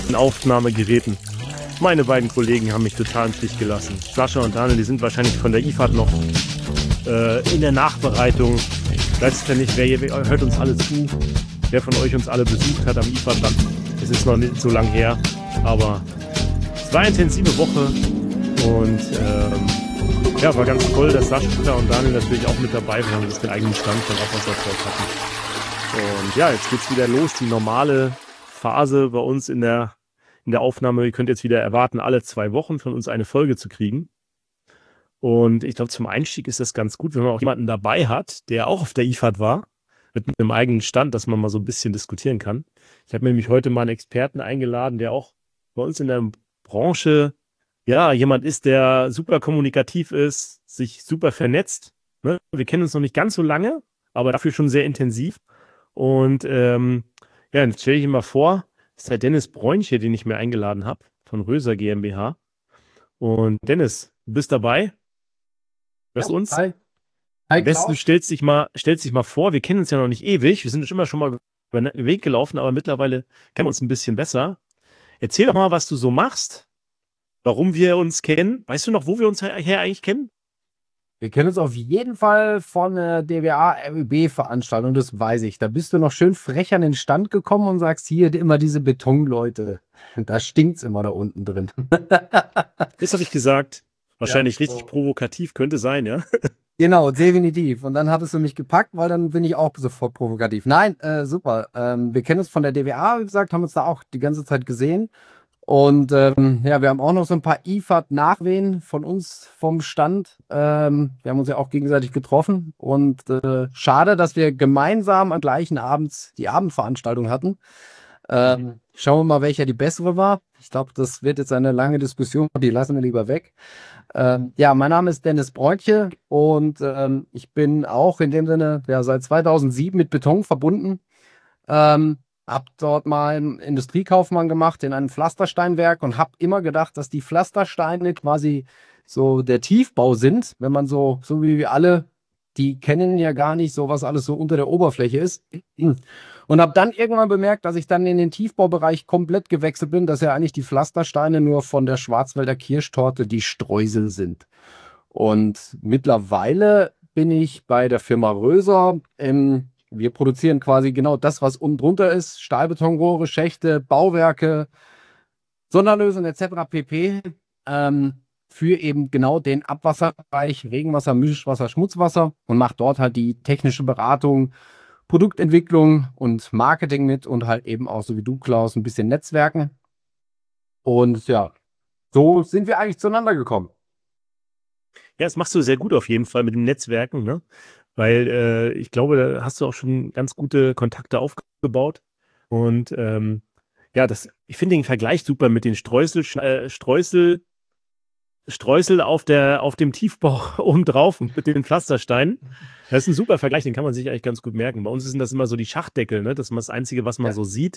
Aufnahmegeräten. Meine beiden Kollegen haben mich total im Stich gelassen. Sascha und Daniel, die sind wahrscheinlich von der IFAD noch in der Nachbereitung. Ich weiß ja nicht, wer hört uns alle zu, wer von euch uns alle besucht hat am IFAD-Land. Es ist noch nicht so lang her, aber es war eine intensive Woche und ja, war ganz toll, dass Sascha und Daniel natürlich auch mit dabei waren, dass wir einen eigenen Stand von Abwasserzeug hatten. Und ja, jetzt geht's wieder los, die normale Phase bei uns in der Aufnahme. Ihr könnt jetzt wieder erwarten, alle 2 Wochen von uns eine Folge zu kriegen. Und ich glaube, zum Einstieg ist das ganz gut, wenn man auch jemanden dabei hat, der auch auf der IFAD war, mit einem eigenen Stand, dass man mal so ein bisschen diskutieren kann. Ich habe nämlich heute mal einen Experten eingeladen, der auch bei uns in der Branche, ja, jemand ist, der super kommunikativ ist, sich super vernetzt. Ne? Wir kennen uns noch nicht ganz so lange, aber dafür schon sehr intensiv. Und ja, jetzt stelle ich ihn mal vor, das ist der Dennis Bräunche, den ich mir eingeladen habe, von Röser GmbH. Und Dennis, du bist dabei? Hörst du uns? Hi. Am besten du stellst dich mal vor, wir kennen uns ja noch nicht ewig, wir sind immer schon mal über den Weg gelaufen, aber mittlerweile kennen wir uns ein bisschen besser. Erzähl doch mal, was du so machst, warum wir uns kennen. Weißt du noch, wo wir uns her eigentlich kennen? Wir kennen uns auf jeden Fall von der DWA-RÜB-Veranstaltung, das weiß ich. Da bist du noch schön frech an den Stand gekommen und sagst, hier immer diese Betonleute. Da stinkt's immer da unten drin. Das habe ich gesagt. Wahrscheinlich ja, richtig provokativ, könnte sein, ja? Genau, definitiv. Und dann hattest du mich gepackt, weil dann bin ich auch sofort provokativ. Nein, super. Wir kennen uns von der DWA, wie gesagt, haben uns da auch die ganze Zeit gesehen. Und ja, wir haben auch noch so ein paar IFAD-Nachwehen von uns vom Stand. Wir haben uns ja auch gegenseitig getroffen. Und schade, dass wir gemeinsam am gleichen Abend die Abendveranstaltung hatten. Schauen wir mal, welcher die bessere war. Ich glaube, das wird jetzt eine lange Diskussion. Die lassen wir lieber weg. Ja, mein Name ist Dennis Bräunche und ich bin auch in dem Sinne ja, seit 2007 mit Beton verbunden. Hab dort mal einen Industriekaufmann gemacht in einem Pflastersteinwerk und habe immer gedacht, dass die Pflastersteine quasi so der Tiefbau sind, wenn man so wie wir alle, die kennen ja gar nicht so, was alles so unter der Oberfläche ist. Und habe dann irgendwann bemerkt, dass ich dann in den Tiefbaubereich komplett gewechselt bin, dass ja eigentlich die Pflastersteine nur von der Schwarzwälder Kirschtorte die Streusel sind. Und mittlerweile bin ich bei der Firma Röser. Wir produzieren quasi genau das, was unten drunter ist. Stahlbetonrohre, Schächte, Bauwerke, Sonderlösungen etc. pp. Für eben genau den Abwasserbereich, Regenwasser, Mischwasser, Schmutzwasser und macht dort halt die technische Beratung, Produktentwicklung und Marketing mit und halt eben auch, so wie du, Klaus, ein bisschen Netzwerken. Und ja, so sind wir eigentlich zueinander gekommen. Ja, das machst du sehr gut auf jeden Fall mit den Netzwerken, ne? Weil ich glaube, da hast du auch schon ganz gute Kontakte aufgebaut. Und ja, ich finde den Vergleich super mit den Streusel auf dem Tiefbau oben drauf und mit den Pflastersteinen. Das ist ein super Vergleich, den kann man sich eigentlich ganz gut merken. Bei uns sind das immer so die Schachtdeckel, ne? Das ist das Einzige, was man so sieht.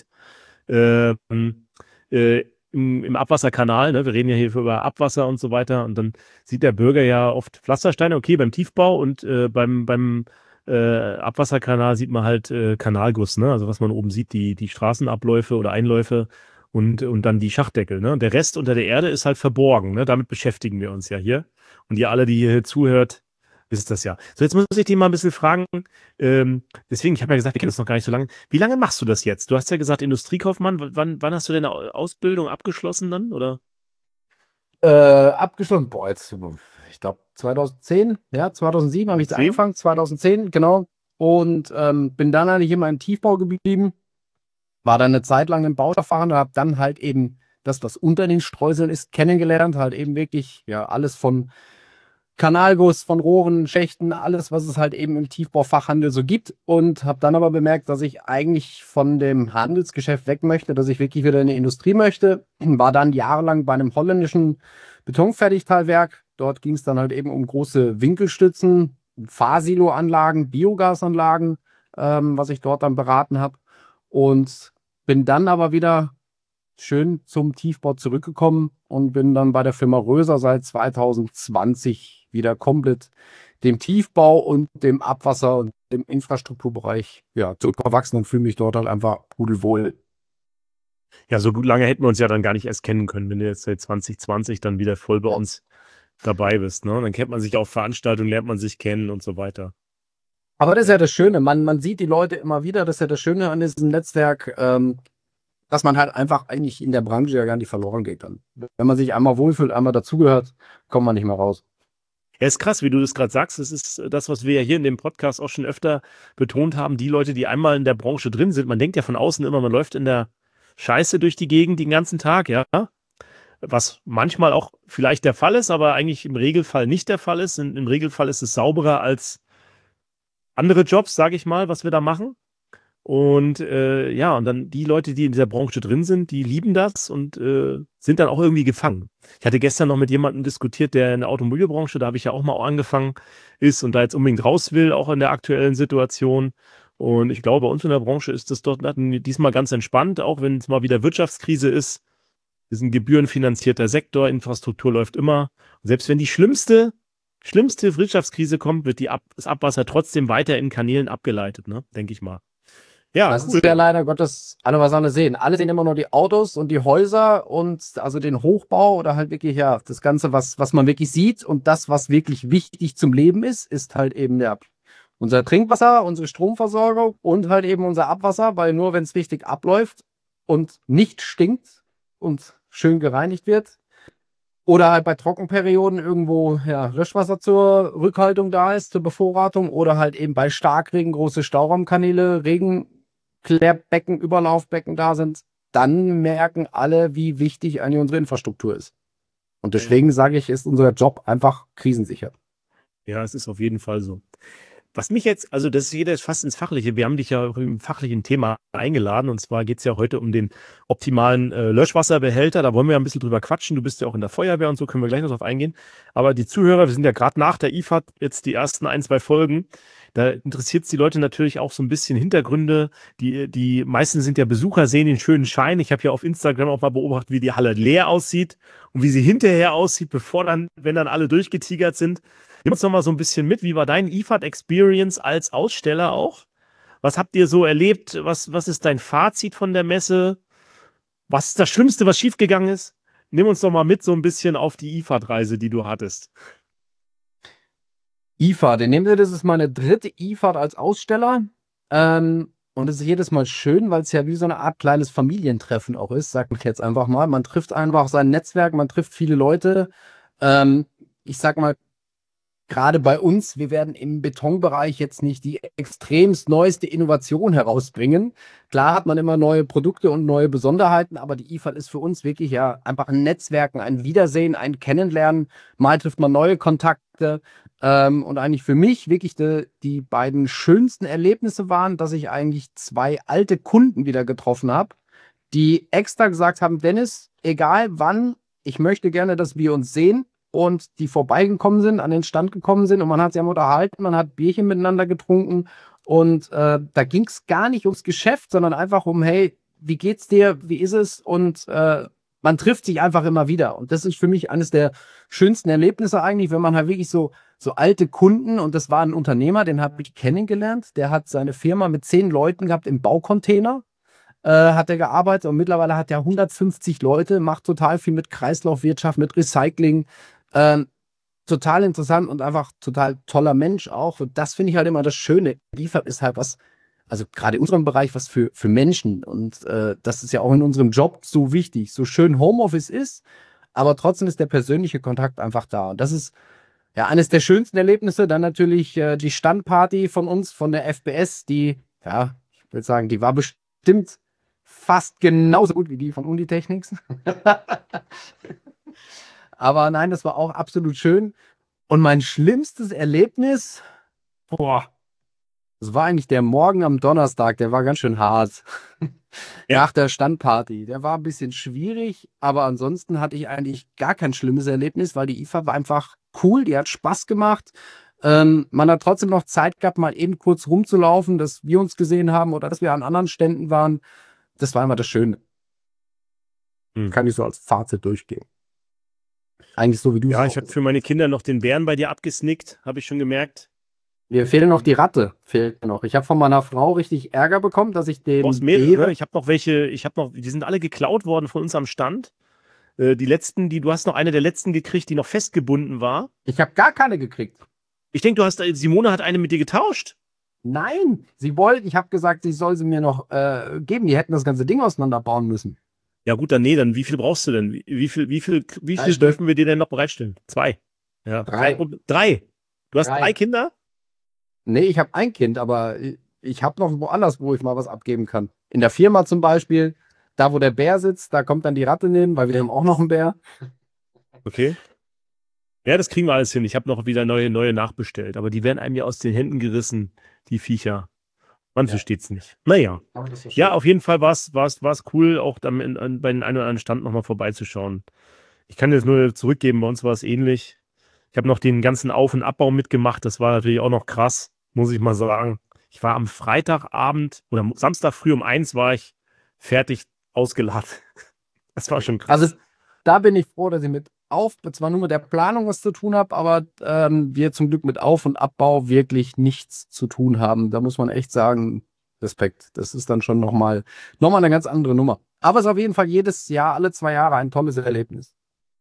Im Abwasserkanal, ne? Wir reden ja hier über Abwasser und so weiter. Und dann sieht der Bürger ja oft Pflastersteine, okay, beim Tiefbau und beim Abwasserkanal sieht man halt Kanalguss, ne? Also was man oben sieht, die Straßenabläufe oder Einläufe. Und dann die Schachtdeckel, ne? Und der Rest unter der Erde ist halt verborgen, ne? Damit beschäftigen wir uns ja hier. Und ihr alle, die hier zuhört, wisst das ja. So, jetzt muss ich dich mal ein bisschen fragen. Deswegen, ich habe ja gesagt, wir kennen uns noch gar nicht so lange. Wie lange machst du das jetzt? Du hast ja gesagt, Industriekaufmann. Wann hast du deine Ausbildung abgeschlossen dann, oder? Abgeschlossen, boah, jetzt, ich glaube 2010, ja, 2007 habe ich angefangen, 2010, genau. Und bin dann eigentlich immer im Tiefbau geblieben. War dann eine Zeit lang im Bauverfahren und habe dann halt eben das, was unter den Streuseln ist, kennengelernt. Halt eben wirklich, ja, alles von Kanalguss, von Rohren, Schächten, alles, was es halt eben im Tiefbaufachhandel so gibt. Und habe dann aber bemerkt, dass ich eigentlich von dem Handelsgeschäft weg möchte, dass ich wirklich wieder in die Industrie möchte. War dann jahrelang bei einem holländischen Betonfertigteilwerk. Dort ging es dann halt eben um große Winkelstützen, Fahrsiloanlagen, Biogasanlagen, was ich dort dann beraten habe. Und bin dann aber wieder schön zum Tiefbau zurückgekommen und bin dann bei der Firma Röser seit 2020 wieder komplett dem Tiefbau und dem Abwasser und dem Infrastrukturbereich ja, zurückgewachsen und fühle mich dort halt einfach pudelwohl. Ja, so gut lange hätten wir uns ja dann gar nicht erst kennen können, wenn du jetzt seit 2020 dann wieder voll bei uns dabei bist, ne? Dann kennt man sich auf Veranstaltungen, lernt man sich kennen und so weiter. Aber das ist ja das Schöne, man sieht die Leute immer wieder, das ist ja das Schöne an diesem Netzwerk, dass man halt einfach eigentlich in der Branche ja gar nicht verloren geht dann. Wenn man sich einmal wohlfühlt, einmal dazugehört, kommt man nicht mehr raus. Ja, ist krass, wie du das gerade sagst. Das ist das, was wir ja hier in dem Podcast auch schon öfter betont haben. Die Leute, die einmal in der Branche drin sind, man denkt ja von außen immer, man läuft in der Scheiße durch die Gegend den ganzen Tag, ja. Was manchmal auch vielleicht der Fall ist, aber eigentlich im Regelfall nicht der Fall ist. Im Regelfall ist es sauberer als andere Jobs, sage ich mal, was wir da machen. Und ja, und dann die Leute, die in dieser Branche drin sind, die lieben das und sind dann auch irgendwie gefangen. Ich hatte gestern noch mit jemandem diskutiert, der in der Automobilbranche, da habe ich ja auch mal angefangen, ist und da jetzt unbedingt raus will, auch in der aktuellen Situation. Und ich glaube, bei uns in der Branche ist das dort diesmal ganz entspannt, auch wenn es mal wieder Wirtschaftskrise ist. Wir sind gebührenfinanzierter Sektor, Infrastruktur läuft immer. Und selbst wenn die schlimmste Wirtschaftskrise kommt, wird das Abwasser trotzdem weiter in Kanälen abgeleitet, ne? Denke ich mal. Ja, Das cool. ist ja leider Gottes alle, was alle sehen. Alle sehen immer nur die Autos und die Häuser und also den Hochbau oder halt wirklich, ja, das Ganze, was man wirklich sieht und das, was wirklich wichtig zum Leben ist halt eben, ja, unser Trinkwasser, unsere Stromversorgung und halt eben unser Abwasser, weil nur wenn es richtig abläuft und nicht stinkt und schön gereinigt wird oder halt bei Trockenperioden irgendwo ja, Löschwasser zur Rückhaltung da ist, zur Bevorratung oder halt eben bei Starkregen große Stauraumkanäle, Regenklärbecken, Überlaufbecken da sind, dann merken alle, wie wichtig eigentlich unsere Infrastruktur ist. Und deswegen sage ich, ist unser Job einfach krisensicher. Ja, es ist auf jeden Fall so. Was mich jetzt, also das ist jeder fast ins Fachliche. Wir haben dich ja im fachlichen Thema eingeladen und zwar geht es ja heute um den optimalen Löschwasserbehälter. Da wollen wir ja ein bisschen drüber quatschen. Du bist ja auch in der Feuerwehr und so, können wir gleich noch drauf eingehen. Aber die Zuhörer, wir sind ja gerade nach der IFAD jetzt die ersten 1, 2 Folgen. Da interessiert es die Leute natürlich auch so ein bisschen Hintergründe. Die meisten sind ja Besucher, sehen den schönen Schein. Ich habe ja auf Instagram auch mal beobachtet, wie die Halle leer aussieht und wie sie hinterher aussieht, wenn dann alle durchgetigert sind. Nimm uns noch mal so ein bisschen mit. Wie war dein IFAD-Experience als Aussteller auch? Was habt ihr so erlebt? Was ist dein Fazit von der Messe? Was ist das Schlimmste, was schiefgegangen ist? Nimm uns doch mal mit so ein bisschen auf die IFAD-Reise, die du hattest. IFAD, in dem Sinne, das ist meine dritte IFAD als Aussteller. Und es ist jedes Mal schön, weil es ja wie so eine Art kleines Familientreffen auch ist, sag ich jetzt einfach mal. Man trifft einfach sein Netzwerk, man trifft viele Leute. Ich sag mal, gerade bei uns, wir werden im Betonbereich jetzt nicht die extremst neueste Innovation herausbringen. Klar hat man immer neue Produkte und neue Besonderheiten, aber die IFAD ist für uns wirklich ja einfach ein Netzwerken, ein Wiedersehen, ein Kennenlernen. Mal trifft man neue Kontakte. Und eigentlich für mich wirklich die beiden schönsten Erlebnisse waren, dass ich eigentlich 2 alte Kunden wieder getroffen habe, die extra gesagt haben, Dennis, egal wann, ich möchte gerne, dass wir uns sehen. Und die vorbeigekommen sind, an den Stand gekommen sind und man hat sich am unterhalten, man hat Bierchen miteinander getrunken und da ging es gar nicht ums Geschäft, sondern einfach um, hey, wie geht's dir, wie ist es? Und man trifft sich einfach immer wieder und das ist für mich eines der schönsten Erlebnisse eigentlich, wenn man halt wirklich so alte Kunden und das war ein Unternehmer, den habe ich kennengelernt, der hat seine Firma mit 10 Leuten gehabt im Baucontainer, hat er gearbeitet und mittlerweile hat er 150 Leute, macht total viel mit Kreislaufwirtschaft, mit Recycling, total interessant und einfach total toller Mensch auch. Und das finde ich halt immer das Schöne. Liefert ist halt was, also gerade in unserem Bereich, was für Menschen. Und das ist ja auch in unserem Job so wichtig. So schön Homeoffice ist, aber trotzdem ist der persönliche Kontakt einfach da. Und das ist ja eines der schönsten Erlebnisse. Dann natürlich die Standparty von uns, von der FBS, die, ja, ich würde sagen, die war bestimmt fast genauso gut wie die von Unitechnics. Aber nein, das war auch absolut schön. Und mein schlimmstes Erlebnis, das war eigentlich der Morgen am Donnerstag, der war ganz schön hart. Ja. Nach der Standparty. Der war ein bisschen schwierig, aber ansonsten hatte ich eigentlich gar kein schlimmes Erlebnis, weil die IFA war einfach cool, die hat Spaß gemacht. Man hat trotzdem noch Zeit gehabt, mal eben kurz rumzulaufen, dass wir uns gesehen haben oder dass wir an anderen Ständen waren. Das war immer das Schöne. Kann ich so als Fazit durchgehen. Eigentlich so wie du. Ja, ich habe für meine Kinder noch den Bären bei dir abgesnickt, habe ich schon gemerkt. Mir fehlt noch die Ratte, fehlt noch. Ich habe von meiner Frau richtig Ärger bekommen, dass ich Du brauchst den mehrere. Beere, Ich habe noch welche, die sind alle geklaut worden von uns am Stand. Die letzten, du hast noch eine der letzten gekriegt, die noch festgebunden war. ich habe gar keine gekriegt. Ich denke, Simone hat eine mit dir getauscht. Nein, ich habe gesagt, sie soll sie mir noch geben. Die hätten das ganze Ding auseinanderbauen müssen. Ja gut, dann wie viel brauchst du denn? Wie viel Stück. dürfen wir dir denn noch bereitstellen? 2. Ja. 3. 3. Du hast 3. 3 Kinder? Nee, ich habe ein Kind, aber ich habe noch woanders, wo ich mal was abgeben kann. In der Firma zum Beispiel, da wo der Bär sitzt, da kommt dann die Ratte nehmen, weil wir haben auch noch einen Bär. Okay. Ja, das kriegen wir alles hin. Ich habe noch wieder neue nachbestellt, aber die werden einem ja aus den Händen gerissen, die Viecher. Man versteht es nicht. Naja. Aber das ist Ja, schön. auf jeden Fall war es cool, auch dann bei den einen oder anderen Stand nochmal vorbeizuschauen. Ich kann das nur zurückgeben, bei uns war es ähnlich. Ich habe noch den ganzen Auf- und Abbau mitgemacht. Das war natürlich auch noch krass, muss ich mal sagen. Ich war am Freitagabend oder Samstag früh um 1 war ich fertig ausgeladen. Das war schon krass. Also da bin ich froh, dass ich zwar nur mit der Planung was zu tun habe, aber wir zum Glück mit Auf- und Abbau wirklich nichts zu tun haben. Da muss man echt sagen, Respekt. Das ist dann schon nochmal eine ganz andere Nummer. Aber es ist auf jeden Fall jedes Jahr, alle 2 Jahre ein tolles Erlebnis.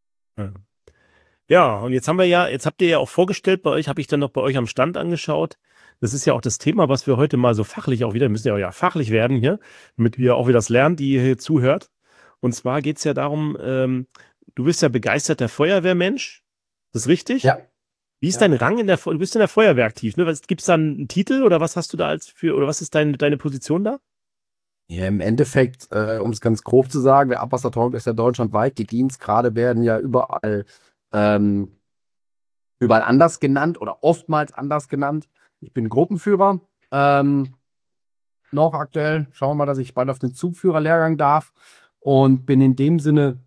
Ja, und jetzt habt ihr ja auch vorgestellt bei euch, habe ich dann noch bei euch am Stand angeschaut. Das ist ja auch das Thema, was wir heute mal so fachlich auch wieder, müssen ja auch fachlich werden hier, damit ihr auch wieder das lernt, die ihr hier zuhört. Und zwar geht es ja darum, du bist ja begeisterter Feuerwehrmensch. Ist das richtig? Ja. Wie ist dein Rang du bist in der Feuerwehr aktiv, ne? Gibt es da einen Titel oder was hast du da oder was ist deine Position da? Ja, im Endeffekt, um es ganz grob zu sagen, der Abwassertalk ist ja deutschlandweit. Die Dienstgrade werden ja ähm, überall anders genannt oder oftmals anders genannt. Ich bin Gruppenführer. Noch aktuell. Schauen wir mal, dass ich bald auf den Zugführerlehrgang darf. Und bin in dem Sinne,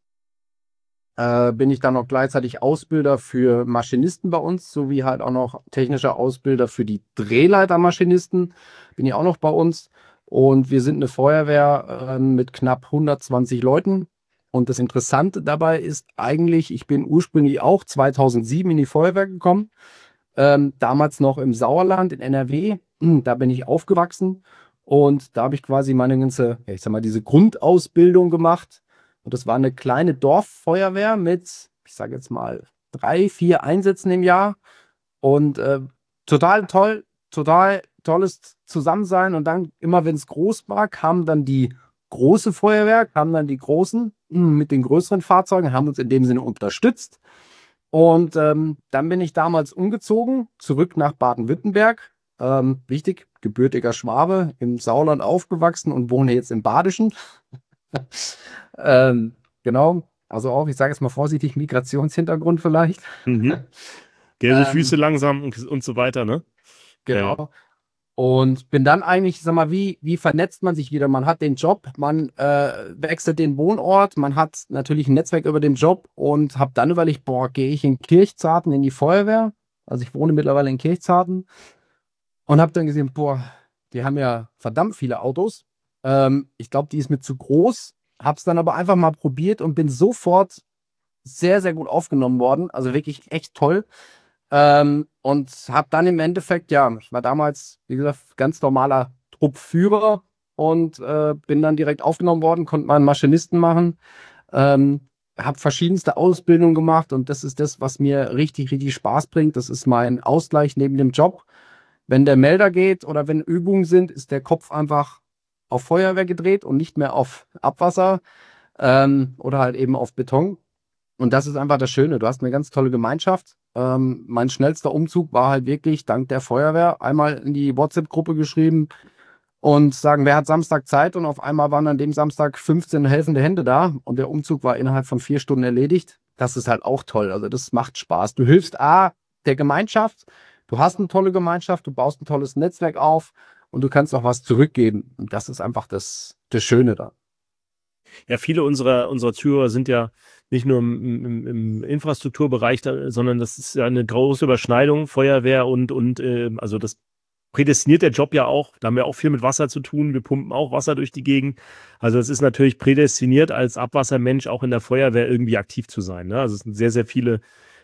bin ich dann noch gleichzeitig Ausbilder für Maschinisten bei uns, sowie halt auch noch technischer Ausbilder für die Drehleitermaschinisten. Bin ich auch noch bei uns. Und wir sind eine Feuerwehr mit knapp 120 Leuten. Und das Interessante dabei ist eigentlich, ich bin ursprünglich auch 2007 in die Feuerwehr gekommen. Damals noch im Sauerland in NRW. Da bin ich aufgewachsen. Und da habe ich quasi meine ganze, ja, ich sag mal, diese Grundausbildung gemacht. Und das war eine kleine Dorffeuerwehr mit, ich sage jetzt mal, 3, 4 Einsätzen im Jahr. Und total toll, total tolles Zusammensein. Und dann, immer wenn es groß war, kamen dann die große Feuerwehr, kamen dann die Großen mit den größeren Fahrzeugen, haben uns in dem Sinne unterstützt. Und dann bin ich damals umgezogen, zurück nach Baden-Württemberg. Wichtig, gebürtiger Schwabe, im Sauerland aufgewachsen und wohne jetzt im Badischen. Genau, also auch, ich sage jetzt mal vorsichtig, Migrationshintergrund vielleicht. Mhm. Gelbe Füße langsam und so weiter, ne? Genau. Ja. Und bin dann eigentlich, sag mal, wie vernetzt man sich wieder? Man hat den Job, man wechselt den Wohnort, man hat natürlich ein Netzwerk über den Job und habe dann überlegt, gehe ich in Kirchzarten in die Feuerwehr? Also ich wohne mittlerweile in Kirchzarten und habe dann gesehen, die haben ja verdammt viele Autos. Ich glaube, die ist mir zu groß. Habe es dann aber einfach mal probiert und bin sofort sehr, sehr gut aufgenommen worden. Also wirklich echt toll. Und habe dann im Endeffekt, ja, ich war damals, wie gesagt, ganz normaler Truppführer und bin dann direkt aufgenommen worden, konnte meinen Maschinisten machen, habe verschiedenste Ausbildungen gemacht und das ist das, was mir richtig, richtig Spaß bringt. Das ist mein Ausgleich neben dem Job. Wenn der Melder geht oder wenn Übungen sind, ist der Kopf einfach auf Feuerwehr gedreht und nicht mehr auf Abwasser oder halt eben auf Beton. Und das ist einfach das Schöne. Du hast eine ganz tolle Gemeinschaft. Mein schnellster Umzug war halt wirklich dank der Feuerwehr. Einmal in die WhatsApp-Gruppe geschrieben und sagen, wer hat Samstag Zeit? Und auf einmal waren an dem Samstag 15 helfende Hände da und der Umzug war innerhalb von 4 Stunden erledigt. Das ist halt auch toll. Also das macht Spaß. Du hilfst der Gemeinschaft. Du hast eine tolle Gemeinschaft. Du baust ein tolles Netzwerk auf und du kannst auch was zurückgeben. Und das ist einfach das Schöne da. Ja, viele unserer Zuhörer sind ja nicht nur im Infrastrukturbereich, sondern das ist ja eine große Überschneidung, Feuerwehr und also das prädestiniert der Job ja auch. Da haben wir auch viel mit Wasser zu tun. Wir pumpen auch Wasser durch die Gegend. Also es ist natürlich prädestiniert, als Abwassermensch auch in der Feuerwehr irgendwie aktiv zu sein. Ne? Also es sind sehr, sehr viele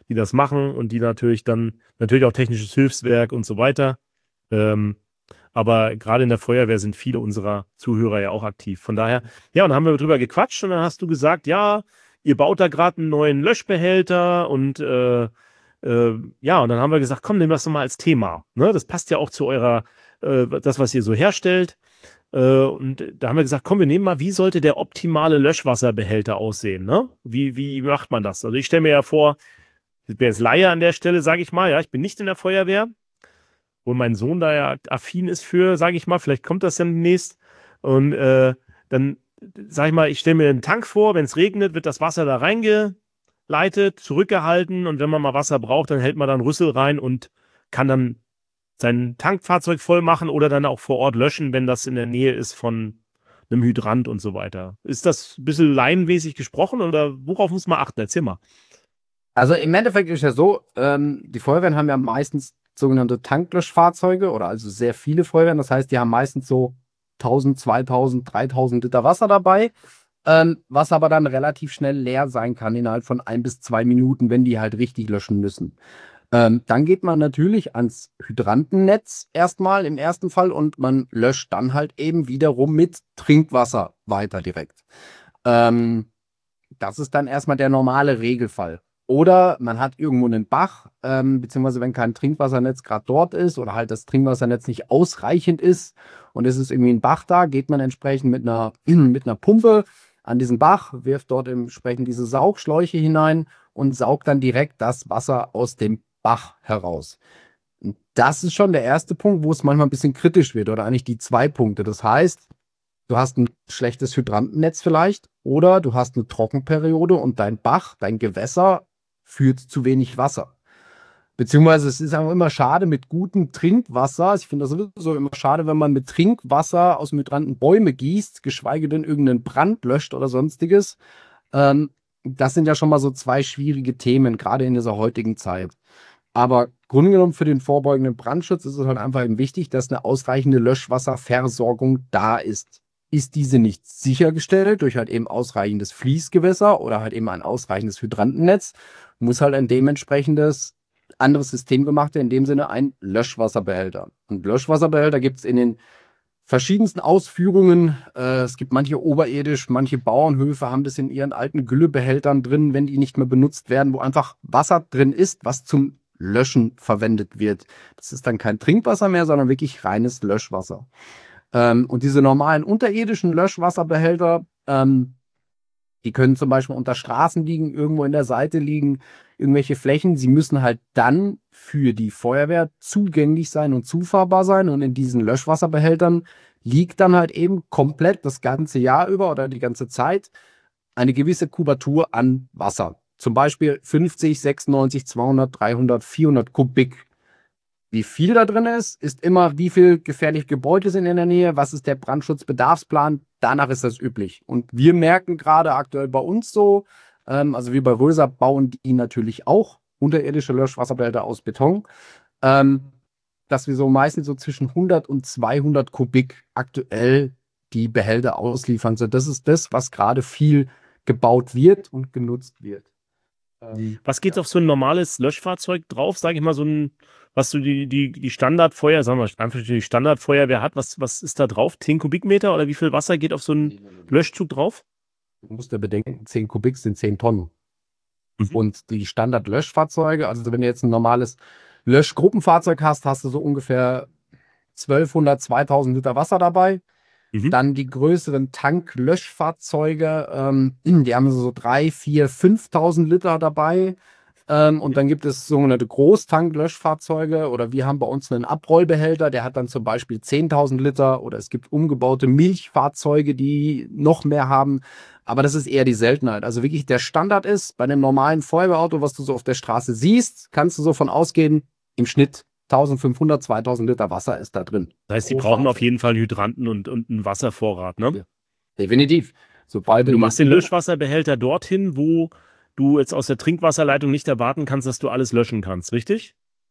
die das machen und die natürlich auch technisches Hilfswerk und so weiter. Aber gerade in der Feuerwehr sind viele unserer Zuhörer ja auch aktiv. Von daher, ja, und dann haben wir drüber gequatscht und dann hast du gesagt, ja, ihr baut da gerade einen neuen Löschbehälter und ja, und dann haben wir gesagt, komm, nehmen wir das doch mal als Thema. Ne? Das passt ja auch zu das, was ihr so herstellt. Und da haben wir gesagt, komm, wir nehmen mal, wie sollte der optimale Löschwasserbehälter aussehen? Ne? Wie macht man das? Also ich stelle mir ja vor, ich bin jetzt Laie an der Stelle, sage ich mal, ja, ich bin nicht in der Feuerwehr, wo mein Sohn da ja affin ist für, sage ich mal, vielleicht kommt das ja demnächst. Und dann, sage ich mal, ich stelle mir einen Tank vor, wenn es regnet, wird das Wasser da reingeleitet, zurückgehalten und wenn man mal Wasser braucht, dann hält man da einen Rüssel rein und kann dann sein Tankfahrzeug voll machen oder dann auch vor Ort löschen, wenn das in der Nähe ist von einem Hydrant und so weiter. Ist das ein bisschen laienmäßig gesprochen oder worauf muss man achten? Erzähl mal. Also im Endeffekt ist ja so, die Feuerwehren haben ja meistens sogenannte Tanklöschfahrzeuge oder also sehr viele Feuerwehren. Das heißt, die haben meistens so 1000, 2000, 3000 Liter Wasser dabei, was aber dann relativ schnell leer sein kann innerhalb von 1 bis 2 Minuten, wenn die halt richtig löschen müssen. Dann geht man natürlich ans Hydrantennetz erstmal im ersten Fall und man löscht dann halt eben wiederum mit Trinkwasser weiter direkt. Das ist dann erstmal der normale Regelfall. Oder man hat irgendwo einen Bach, beziehungsweise wenn kein Trinkwassernetz gerade dort ist oder halt das Trinkwassernetz nicht ausreichend ist und es ist irgendwie ein Bach da, geht man entsprechend mit einer Pumpe an diesen Bach, wirft dort entsprechend diese Saugschläuche hinein und saugt dann direkt das Wasser aus dem Bach heraus. Und das ist schon der erste Punkt, wo es manchmal ein bisschen kritisch wird oder eigentlich die 2 Punkte. Das heißt, du hast ein schlechtes Hydrantennetz vielleicht oder du hast eine Trockenperiode und dein Bach, dein Gewässer führt zu wenig Wasser. Beziehungsweise es ist einfach immer schade mit gutem Trinkwasser. Ich finde das sowieso immer schade, wenn man mit Trinkwasser aus dem Hydranten Bäume gießt, geschweige denn irgendeinen Brand löscht oder sonstiges. Das sind ja schon mal so 2 schwierige Themen, gerade in dieser heutigen Zeit. Aber Grunde genommen für den vorbeugenden Brandschutz ist es halt einfach eben wichtig, dass eine ausreichende Löschwasserversorgung da ist. Ist diese nicht sichergestellt durch halt eben ausreichendes Fließgewässer oder halt eben ein ausreichendes Hydrantennetz, muss halt ein dementsprechendes anderes System gemacht werden, in dem Sinne ein Löschwasserbehälter. Und Löschwasserbehälter gibt es in den verschiedensten Ausführungen. Es gibt manche oberirdisch, manche Bauernhöfe haben das in ihren alten Güllebehältern drin, wenn die nicht mehr benutzt werden, wo einfach Wasser drin ist, was zum Löschen verwendet wird. Das ist dann kein Trinkwasser mehr, sondern wirklich reines Löschwasser. Und diese normalen unterirdischen Löschwasserbehälter, die können zum Beispiel unter Straßen liegen, irgendwo in der Seite liegen, irgendwelche Flächen. Sie müssen halt dann für die Feuerwehr zugänglich sein und zufahrbar sein. Und in diesen Löschwasserbehältern liegt dann halt eben komplett das ganze Jahr über oder die ganze Zeit eine gewisse Kubatur an Wasser. Zum Beispiel 50, 96, 200, 300, 400 Kubik. Wie viel da drin ist immer, wie viel gefährliche Gebäude sind in der Nähe, was ist der Brandschutzbedarfsplan, danach ist das üblich. Und wir merken gerade aktuell bei uns so, also wir bei Röser bauen die natürlich auch unterirdische Löschwasserbehälter aus Beton, dass wir so meistens so zwischen 100 und 200 Kubik aktuell die Behälter ausliefern. So, das ist das, was gerade viel gebaut wird und genutzt wird. Was geht auf so ein normales Löschfahrzeug drauf? Sage ich mal, was so die Standardfeuer, sagen wir einfach die Standardfeuerwehr hat, was ist da drauf? 10 Kubikmeter oder wie viel Wasser geht auf so einen Löschzug drauf? Du musst ja bedenken, 10 Kubik sind 10 Tonnen. Mhm. Und die Standard-Löschfahrzeuge, also wenn du jetzt ein normales Löschgruppenfahrzeug hast, hast du so ungefähr 1200, 2000 Liter Wasser dabei. Mhm. Dann die größeren Tanklöschfahrzeuge, die haben so 3, 4, 5000 Liter dabei. Und dann gibt es sogenannte Großtanklöschfahrzeuge oder wir haben bei uns einen Abrollbehälter, der hat dann zum Beispiel 10.000 Liter oder es gibt umgebaute Milchfahrzeuge, die noch mehr haben. Aber das ist eher die Seltenheit. Also wirklich der Standard ist, bei einem normalen Feuerwehrauto, was du so auf der Straße siehst, kannst du so von ausgehen, im Schnitt 1500, 2000 Liter Wasser ist da drin. Das heißt, die brauchen auf jeden Fall einen Hydranten und einen Wasservorrat, ne? Ja. Definitiv. Sobald du machst den Löschwasserbehälter dorthin, wo du jetzt aus der Trinkwasserleitung nicht erwarten kannst, dass du alles löschen kannst, richtig?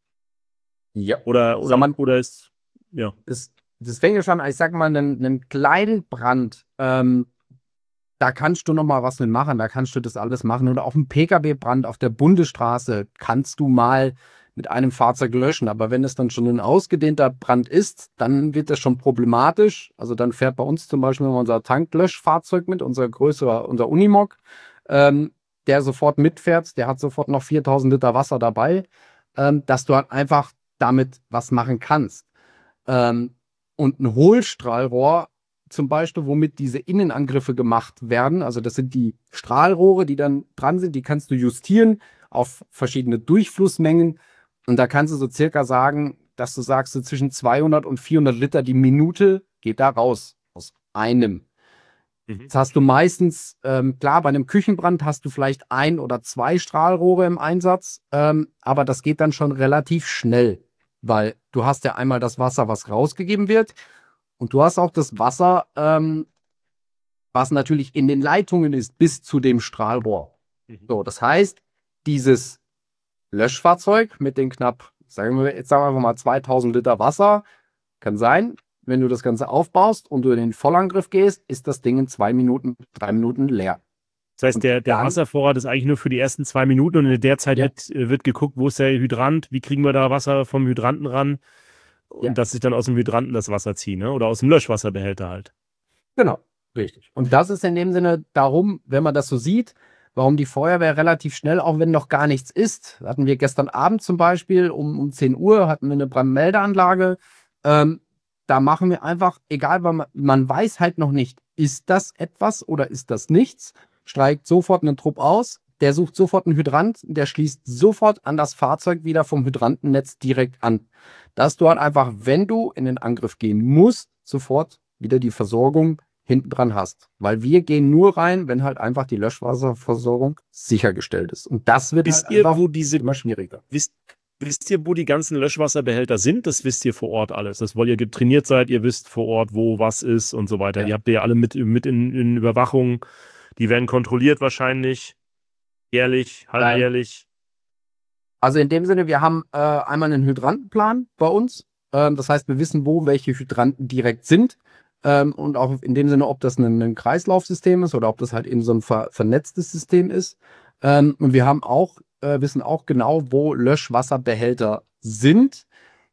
Ja. Oder ist, ja. Das fängt ja schon, ich sag mal, einen kleinen Brand, da da kannst du noch mal was mit machen, da kannst du das alles machen. Oder auf dem Pkw-Brand auf der Bundesstraße kannst du mal mit einem Fahrzeug löschen. Aber wenn es dann schon ein ausgedehnter Brand ist, dann wird das schon problematisch. Also dann fährt bei uns zum Beispiel unser Tanklöschfahrzeug mit, unser Unimog, der sofort mitfährt, der hat sofort noch 4000 Liter Wasser dabei, dass du halt einfach damit was machen kannst. Und ein Hohlstrahlrohr zum Beispiel, womit diese Innenangriffe gemacht werden, also das sind die Strahlrohre, die dann dran sind, die kannst du justieren auf verschiedene Durchflussmengen und da kannst du so circa sagen, dass du sagst, so zwischen 200 und 400 Liter die Minute geht da raus aus einem. Das hast du meistens, klar, bei einem Küchenbrand hast du vielleicht 1 oder 2 Strahlrohre im Einsatz, aber das geht dann schon relativ schnell, weil du hast ja einmal das Wasser, was rausgegeben wird und du hast auch das Wasser, was natürlich in den Leitungen ist, bis zu dem Strahlrohr. So, das heißt, dieses Löschfahrzeug mit den knapp, sagen wir einfach mal 2000 Liter Wasser, kann sein, wenn du das Ganze aufbaust und du in den Vollangriff gehst, ist das Ding in 2 Minuten, 3 Minuten leer. Das heißt, der Wasservorrat ist eigentlich nur für die ersten 2 Minuten und in der Zeit wird geguckt, wo ist der Hydrant, wie kriegen wir da Wasser vom Hydranten ran und dass ich dann aus dem Hydranten das Wasser ziehe, ne? Oder aus dem Löschwasserbehälter halt. Genau, richtig. Und das ist in dem Sinne darum, wenn man das so sieht, warum die Feuerwehr relativ schnell, auch wenn noch gar nichts ist, hatten wir gestern Abend zum Beispiel um 10 Uhr, hatten wir eine Brandmeldeanlage, da machen wir einfach, egal, weil man weiß halt noch nicht, ist das etwas oder ist das nichts, steigt sofort einen Trupp aus, der sucht sofort einen Hydrant, der schließt sofort an das Fahrzeug wieder vom Hydrantennetz direkt an. Dass du halt einfach, wenn du in den Angriff gehen musst, sofort wieder die Versorgung hinten dran hast. Weil wir gehen nur rein, wenn halt einfach die Löschwasserversorgung sichergestellt ist. Und das wird Wisst ihr, wo immer schwieriger. Wisst ihr, wo die ganzen Löschwasserbehälter sind? Das wisst ihr vor Ort alles. Das, weil ihr trainiert seid, ihr wisst vor Ort, wo was ist und so weiter. Ja. Die habt ihr ja alle mit in Überwachung. Die werden kontrolliert wahrscheinlich. Jährlich, halbjährlich. Also in dem Sinne, wir haben einmal einen Hydrantenplan bei uns. Das heißt, wir wissen, wo welche Hydranten direkt sind. Und auch in dem Sinne, ob das ein Kreislaufsystem ist oder ob das halt eben so ein vernetztes System ist. Und wir haben auch wissen auch genau, wo Löschwasserbehälter sind,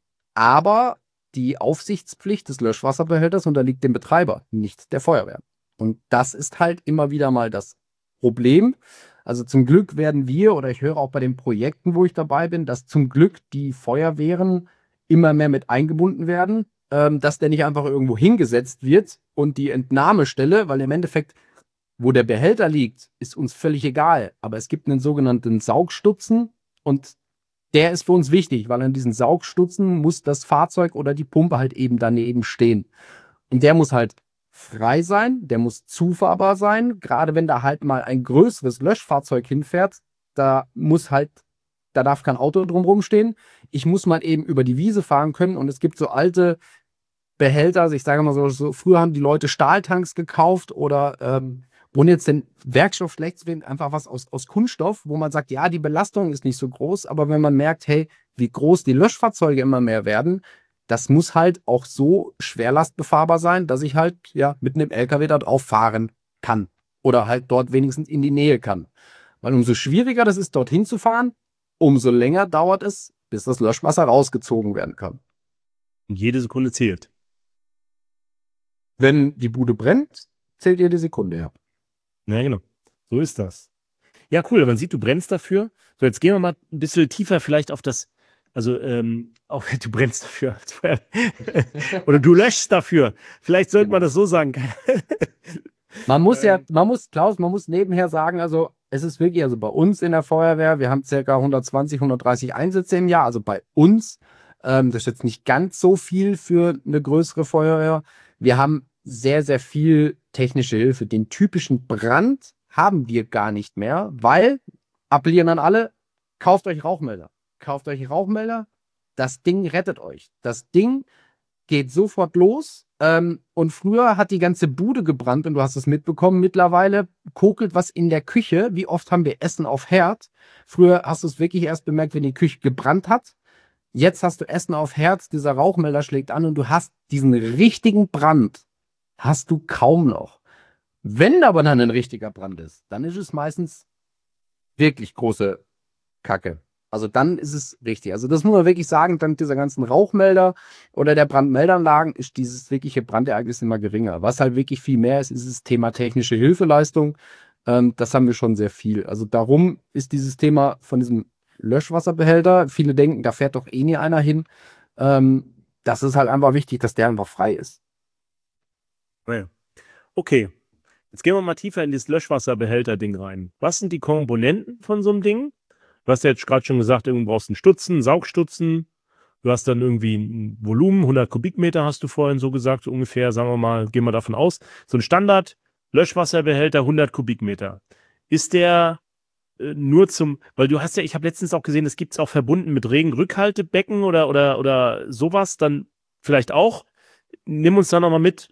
aber die Aufsichtspflicht des Löschwasserbehälters unterliegt dem Betreiber, nicht der Feuerwehr. Und das ist halt immer wieder mal das Problem. Also zum Glück werden wir, oder ich höre auch bei den Projekten, wo ich dabei bin, dass zum Glück die Feuerwehren immer mehr mit eingebunden werden, dass der nicht einfach irgendwo hingesetzt wird und die Entnahmestelle, weil im Endeffekt wo der Behälter liegt, ist uns völlig egal. Aber es gibt einen sogenannten Saugstutzen und der ist für uns wichtig, weil an diesen Saugstutzen muss das Fahrzeug oder die Pumpe halt eben daneben stehen. Und der muss halt frei sein, der muss zufahrbar sein. Gerade wenn da halt mal ein größeres Löschfahrzeug hinfährt, da darf kein Auto drumherum stehen. Ich muss mal eben über die Wiese fahren können und es gibt so alte Behälter, also ich sage mal so, früher haben die Leute Stahltanks gekauft oder ohne jetzt den Werkstoff schlecht zu finden, einfach was aus Kunststoff, wo man sagt, ja, die Belastung ist nicht so groß, aber wenn man merkt, hey, wie groß die Löschfahrzeuge immer mehr werden, das muss halt auch so schwerlastbefahrbar sein, dass ich halt mit einem LKW da drauf fahren kann oder halt dort wenigstens in die Nähe kann. Weil umso schwieriger das ist, dorthin zu fahren, umso länger dauert es, bis das Löschwasser rausgezogen werden kann. Und jede Sekunde zählt. Wenn die Bude brennt, zählt jede Sekunde, ja. Ja, genau. So ist das. Ja, cool. Man sieht, du brennst dafür. So, jetzt gehen wir mal ein bisschen tiefer vielleicht auf das, also auch du brennst dafür. Oder du löschst dafür. Vielleicht sollte man das so sagen. Man muss nebenher sagen, also es ist wirklich, also bei uns in der Feuerwehr, wir haben ca. 120, 130 Einsätze im Jahr, also bei uns, das ist jetzt nicht ganz so viel für eine größere Feuerwehr. Wir haben sehr, sehr viel technische Hilfe. Den typischen Brand haben wir gar nicht mehr, weil, appellieren an alle, kauft euch Rauchmelder. Kauft euch Rauchmelder, das Ding rettet euch. Das Ding geht sofort los und früher hat die ganze Bude gebrannt und du hast es mitbekommen. Mittlerweile kokelt was in der Küche. Wie oft haben wir Essen auf Herd? Früher hast du es wirklich erst bemerkt, wenn die Küche gebrannt hat. Jetzt hast du Essen auf Herd, dieser Rauchmelder schlägt an und du hast diesen richtigen Brand hast du kaum noch. Wenn aber dann ein richtiger Brand ist, dann ist es meistens wirklich große Kacke. Also dann ist es richtig. Also das muss man wirklich sagen, dank dieser ganzen Rauchmelder oder der Brandmeldeanlagen ist dieses wirkliche Brandereignis immer geringer. Was halt wirklich viel mehr ist, ist das Thema technische Hilfeleistung. Das haben wir schon sehr viel. Also darum ist dieses Thema von diesem Löschwasserbehälter, viele denken, da fährt doch eh nie einer hin. Das ist halt einfach wichtig, dass der einfach frei ist. Ja. Okay, jetzt gehen wir mal tiefer in dieses Löschwasserbehälter-Ding rein. Was sind die Komponenten von so einem Ding? Du hast ja jetzt gerade schon gesagt, du brauchst einen Stutzen, einen Saugstutzen. Du hast dann irgendwie ein Volumen, 100 Kubikmeter hast du vorhin so gesagt, so ungefähr, sagen wir mal, gehen wir davon aus. So ein Standard-Löschwasserbehälter, 100 Kubikmeter. Ist der nur weil du hast ja, ich habe letztens auch gesehen, es gibt es auch verbunden mit Regenrückhaltebecken oder sowas, dann vielleicht auch. Nimm uns da nochmal mit,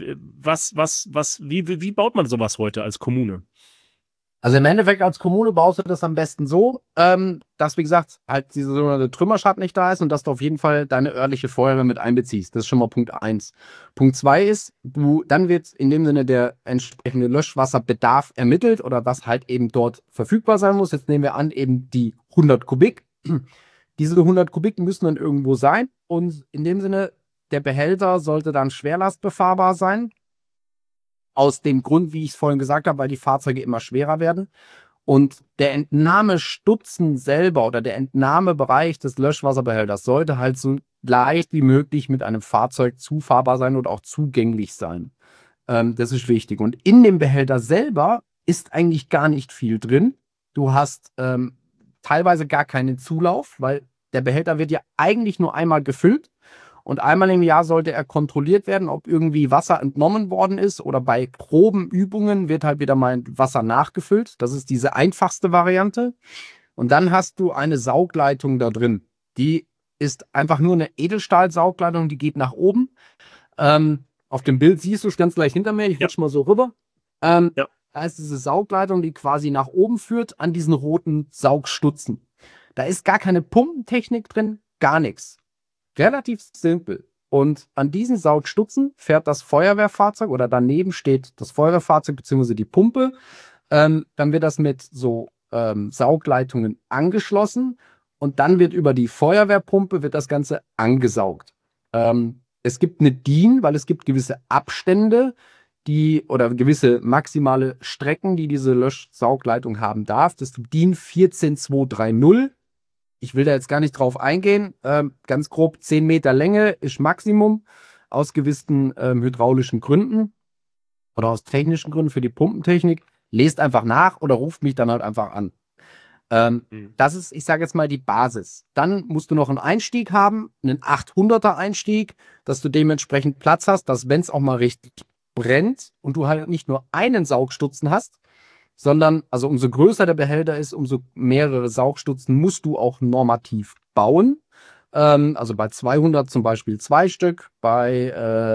wie baut man sowas heute als Kommune? Also im Endeffekt als Kommune baust du das am besten so, dass, wie gesagt, halt diese sogenannte Trümmerschaden nicht da ist und dass du auf jeden Fall deine örtliche Feuerwehr mit einbeziehst. Das ist schon mal Punkt 1. Punkt 2 ist, dann wird in dem Sinne der entsprechende Löschwasserbedarf ermittelt oder was halt eben dort verfügbar sein muss. Jetzt nehmen wir an, eben die 100 Kubik. Diese 100 Kubik müssen dann irgendwo sein und in dem Sinne, der Behälter sollte dann schwerlastbefahrbar sein. Aus dem Grund, wie ich es vorhin gesagt habe, weil die Fahrzeuge immer schwerer werden. Und der Entnahmestutzen selber oder der Entnahmebereich des Löschwasserbehälters sollte halt so leicht wie möglich mit einem Fahrzeug zufahrbar sein oder auch zugänglich sein. Das ist wichtig. Und in dem Behälter selber ist eigentlich gar nicht viel drin. Du hast teilweise gar keinen Zulauf, weil der Behälter wird ja eigentlich nur einmal gefüllt. Und einmal im Jahr sollte er kontrolliert werden, ob irgendwie Wasser entnommen worden ist oder bei Probenübungen wird halt wieder mal Wasser nachgefüllt. Das ist diese einfachste Variante. Und dann hast du eine Saugleitung da drin. Die ist einfach nur eine Edelstahlsaugleitung, die geht nach oben. Auf dem Bild siehst du es ganz gleich hinter mir. Ich rutsche mal so rüber. Ja. Da ist diese Saugleitung, die quasi nach oben führt an diesen roten Saugstutzen. Da ist gar keine Pumpentechnik drin, gar nichts. Relativ simpel. Und an diesen Saugstutzen fährt das Feuerwehrfahrzeug oder daneben steht das Feuerwehrfahrzeug bzw. die Pumpe. Dann wird das mit so Saugleitungen angeschlossen und dann wird über die Feuerwehrpumpe wird das Ganze angesaugt. Es gibt eine DIN, weil es gibt gewisse Abstände, oder gewisse maximale Strecken, die diese Löschsaugleitung haben darf. Das ist die DIN 14230. Ich will da jetzt gar nicht drauf eingehen. Ganz grob 10 Meter Länge ist Maximum aus gewissen hydraulischen Gründen oder aus technischen Gründen für die Pumpentechnik. Lest einfach nach oder ruft mich dann halt einfach an. Das ist, ich sage jetzt mal, die Basis. Dann musst du noch einen Einstieg haben, einen 800er Einstieg, dass du dementsprechend Platz hast, dass wenn es auch mal richtig brennt und du halt nicht nur einen Saugstutzen hast, sondern, also umso größer der Behälter ist, umso mehrere Saugstutzen musst du auch normativ bauen. Also bei 200 zum Beispiel 2 Stück, bei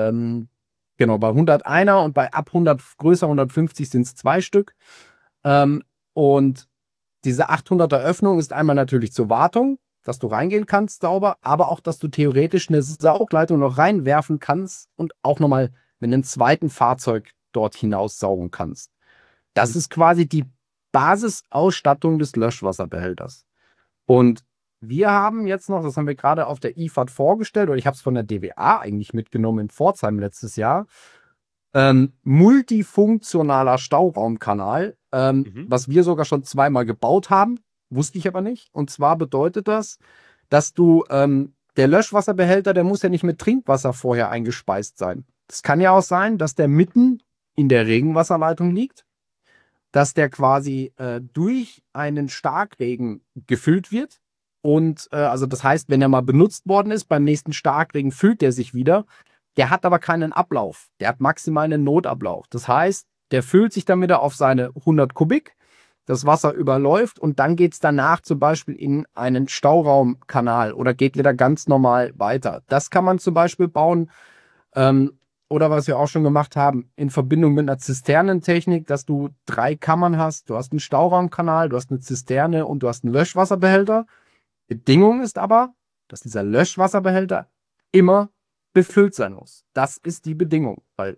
101er und bei ab 100, größer 150 sind es 2 Stück. Und diese 800er Öffnung ist einmal natürlich zur Wartung, dass du reingehen kannst sauber, aber auch, dass du theoretisch eine Saugleitung noch reinwerfen kannst und auch nochmal mit einem zweiten Fahrzeug dort hinaus saugen kannst. Das ist quasi die Basisausstattung des Löschwasserbehälters. Und wir haben jetzt noch, das haben wir gerade auf der IFAD vorgestellt, oder ich habe es von der DWA eigentlich mitgenommen in Pforzheim letztes Jahr, multifunktionaler Stauraumkanal, was wir sogar schon zweimal gebaut haben, wusste ich aber nicht. Und zwar bedeutet das, dass du, der Löschwasserbehälter, der muss ja nicht mit Trinkwasser vorher eingespeist sein. Es kann ja auch sein, dass der mitten in der Regenwasserleitung liegt, dass der quasi durch einen Starkregen gefüllt wird. Und also das heißt, wenn er mal benutzt worden ist, beim nächsten Starkregen füllt der sich wieder. Der hat aber keinen Ablauf. Der hat maximal einen Notablauf. Das heißt, der füllt sich dann wieder auf seine 100 Kubik. Das Wasser überläuft und dann geht es danach zum Beispiel in einen Stauraumkanal oder geht wieder ganz normal weiter. Das kann man zum Beispiel bauen. Oder was wir auch schon gemacht haben, in Verbindung mit einer Zisternentechnik, dass du 3 Kammern hast. Du hast einen Stauraumkanal, du hast eine Zisterne und du hast einen Löschwasserbehälter. Bedingung ist aber, dass dieser Löschwasserbehälter immer befüllt sein muss. Das ist die Bedingung, weil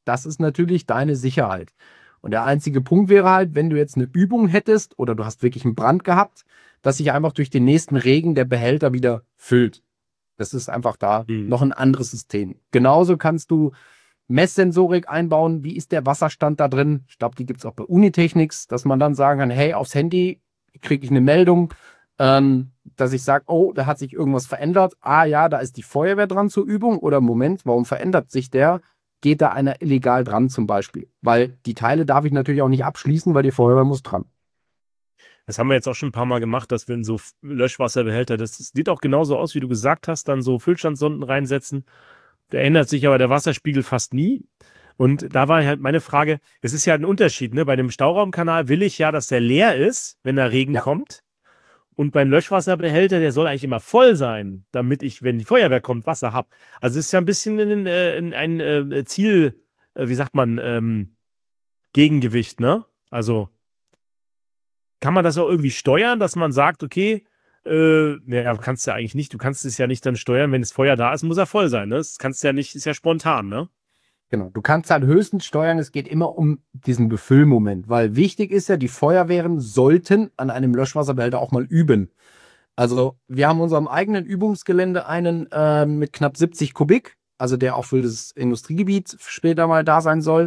das ist natürlich deine Sicherheit. Und der einzige Punkt wäre halt, wenn du jetzt eine Übung hättest oder du hast wirklich einen Brand gehabt, dass sich einfach durch den nächsten Regen der Behälter wieder füllt. Das ist einfach da noch ein anderes System. Genauso kannst du Messsensorik einbauen. Wie ist der Wasserstand da drin? Ich glaube, die gibt es auch bei Unitechnics, dass man dann sagen kann, hey, aufs Handy kriege ich eine Meldung, dass ich sage, oh, da hat sich irgendwas verändert. Ah ja, da ist die Feuerwehr dran zur Übung. Oder Moment, warum verändert sich der? Geht da einer illegal dran zum Beispiel? Weil die Teile darf ich natürlich auch nicht abschließen, weil die Feuerwehr muss dran. Das haben wir jetzt auch schon ein paar Mal gemacht, dass wir in so Löschwasserbehälter, das sieht auch genauso aus, wie du gesagt hast, dann so Füllstandssonden reinsetzen. Da ändert sich aber der Wasserspiegel fast nie. Und da war halt meine Frage, es ist ja ein Unterschied, ne? Bei dem Stauraumkanal will ich ja, dass der leer ist, wenn da Regen kommt. Und beim Löschwasserbehälter, der soll eigentlich immer voll sein, damit ich, wenn die Feuerwehr kommt, Wasser habe. Also es ist ja ein bisschen ein Ziel, wie sagt man, Gegengewicht, ne? Also kann man das auch irgendwie steuern, dass man sagt, okay, naja, kannst du ja eigentlich nicht, du kannst es ja nicht dann steuern, wenn das Feuer da ist, muss er voll sein, ne? Das kannst du ja nicht, ist ja spontan, ne? Genau, du kannst halt höchstens steuern, es geht immer um diesen Befüllmoment, weil wichtig ist ja, die Feuerwehren sollten an einem Löschwasserbehälter auch mal üben. Also wir haben unserem eigenen Übungsgelände einen mit knapp 70 Kubik, also der auch für das Industriegebiet später mal da sein soll.